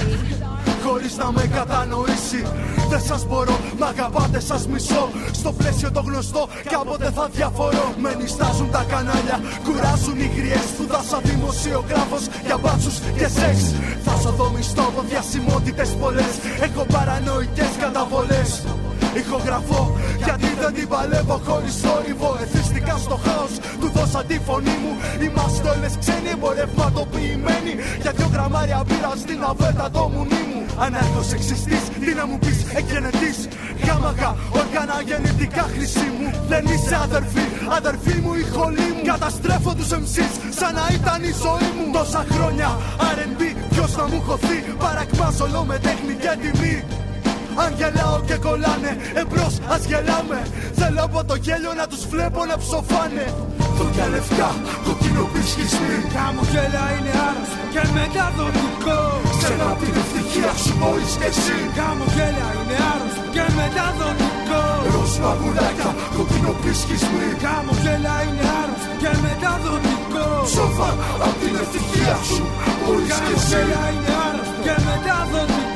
Χωρίς να με κατανοήσει. Δεν σας μπορώ, μ' αγαπάτε σας μισώ. Στο πλαίσιο το γνωστό, κάποτε θα διαφορώ. Με νιστάζουν τα κανάλια, κουράζουν οι γριές. Σπουδάσα δημοσιογράφος για μπάτσους και σεξ. Θα σωθώ μισθό από διασημότητες πολλές. Έχω παρανοϊκές καταβολές. Ηχογραφώ γιατί δεν την παλεύω χωρίς θόρυβο. Εθιστικά στο χάος του δώσα τη φωνή μου. Είμαστε όλες ξένοι εμπορευματοποιημένοι. Για δυο γραμμάρια μπύρα στην αβέτα το μουνί μου. Ανάρχος εξιστής, τι να μου πεις εκγενετής. Γάμαγα, όργανα γεννητικά χρυσή μου. Δεν είσαι αδερφή, αδερφή μου η χολή μου. Καταστρέφω τους εμ σις σαν να ήταν η ζωή μου. Τόσα χρόνια αρ εν μπι, ποιος να μου χωθεί. Παρακμάζω όλο με τέχνη και τιμή. Αν γελάω και κολλάνε, εμπρός ας γελάμε. Θέλω από το γέλιο να τους βλέπω να ψοφάνε. Φωτιά λευκά, κοκκινό πισχισμή. Χαμογέλα είναι άρρωστο και μεταδοτικό. Ξένα απ' την ευτυχία σου μόλις και εσύ. Χαμογέλα είναι άρρωστο και μεταδοτικό. Ροζ μαγουλάκια, κοκκινό πισχισμή. Χαμογέλα είναι άρρωστο και μεταδοτικό. Σοφά απ' την ευτυχία σου μόλις και εσύ. Χαμογέλα είναι άρρωστο και μεταδοτικό.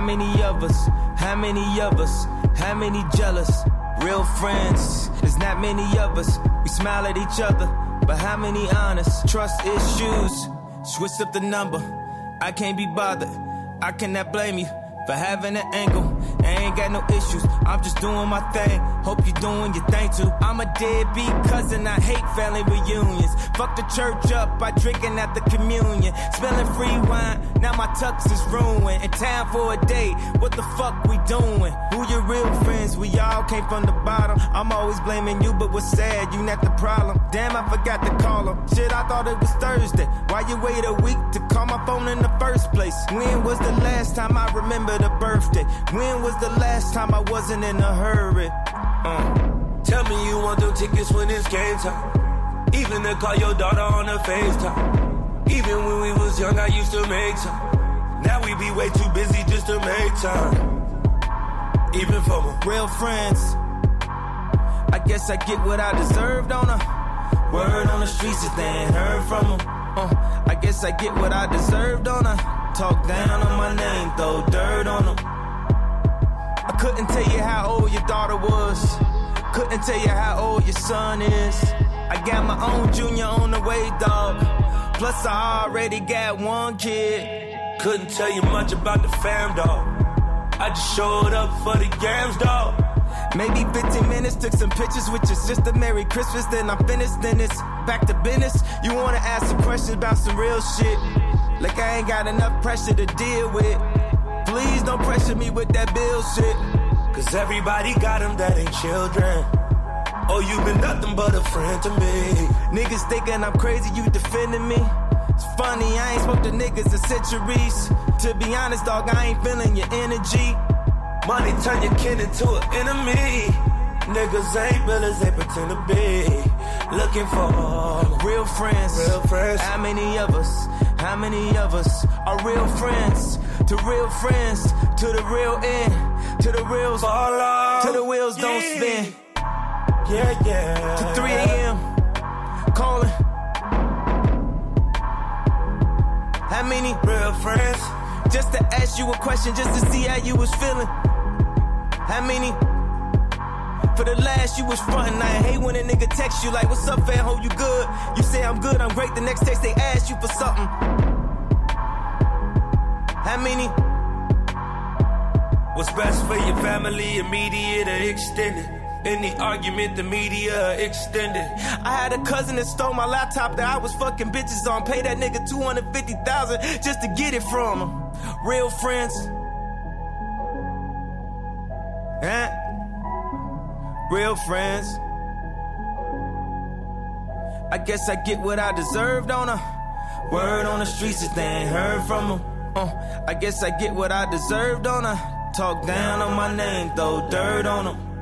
many of us? How many of us? How many jealous? Real friends, there's not many of us. We smile at each other, but how many honest? Trust issues, switch up the number. I can't be bothered, I cannot blame you for having an angle. I ain't got no issues, I'm just doing my thing. Hope you doing your thing too. I'm a deadbeat cousin, I hate family reunions. Fuck the church up by drinking at the communion. Spilling free wine, now my tux is ruined. In time for a date, what the fuck we doing? Who your real friends? We all came from the bottom. I'm always blaming you, but what's sad, you not the problem. Damn, I forgot to call him. Shit, I thought it was Thursday. Why you wait a week to call my phone in the first place? When was the last time I remember the birthday? When was the last time I wasn't in a hurry? Uh. Tell me you want them tickets when it's game time. Even to call your daughter on a FaceTime. Even when we was young, I used to make time. Now we be way too busy just to make time. Even for my real friends. I guess I get what I deserved on her. Word on the streets is they ain't heard from them. Uh, I guess I get what I deserved on her. Talk down on my name, throw dirt on them. I couldn't tell you how old your daughter was. Couldn't tell you how old your son is. I got my own junior on the way, dog. Plus I already got one kid. Couldn't tell you much about the fam, dog. I just showed up for the games, dog. Maybe fifteen minutes, took some pictures with your sister. Merry Christmas, then I'm finished, then it's back to business. You wanna ask some questions about some real shit, like I ain't got enough pressure to deal with. Please don't pressure me with that bill shit. Cause everybody got them that ain't children. Oh, you been nothing but a friend to me. Niggas thinking I'm crazy, you defending me. It's funny, I ain't spoke to niggas in centuries. To be honest, dog, I ain't feeling your energy. Money turn your kin into an enemy. Niggas ain't real as they pretend to be. Looking for real friends. Real friends. How many of us? How many of us are real friends? To real friends, to the real end, to the reals fall off, to the wheels yeah. don't spin. Yeah, yeah. To three a.m. calling. How many real friends? Just to ask you a question, just to see how you was feeling. How many? For the last you was frontin'. I hate when a nigga text you like, what's up, fam, hope you good? You say I'm good, I'm great, the next text they ask you for something. How many? What's best for your family, immediate or extended? Any argument, the media extended. I had a cousin that stole my laptop that I was fucking bitches on. Pay that nigga two hundred fifty thousand dollars just to get it from him. Real friends. Huh? Real friends. I guess I get what I deserved on her. Word on the streets is they ain't heard from them. Uh, I guess I get what I deserved on her. Talk down on my name, throw dirt on them.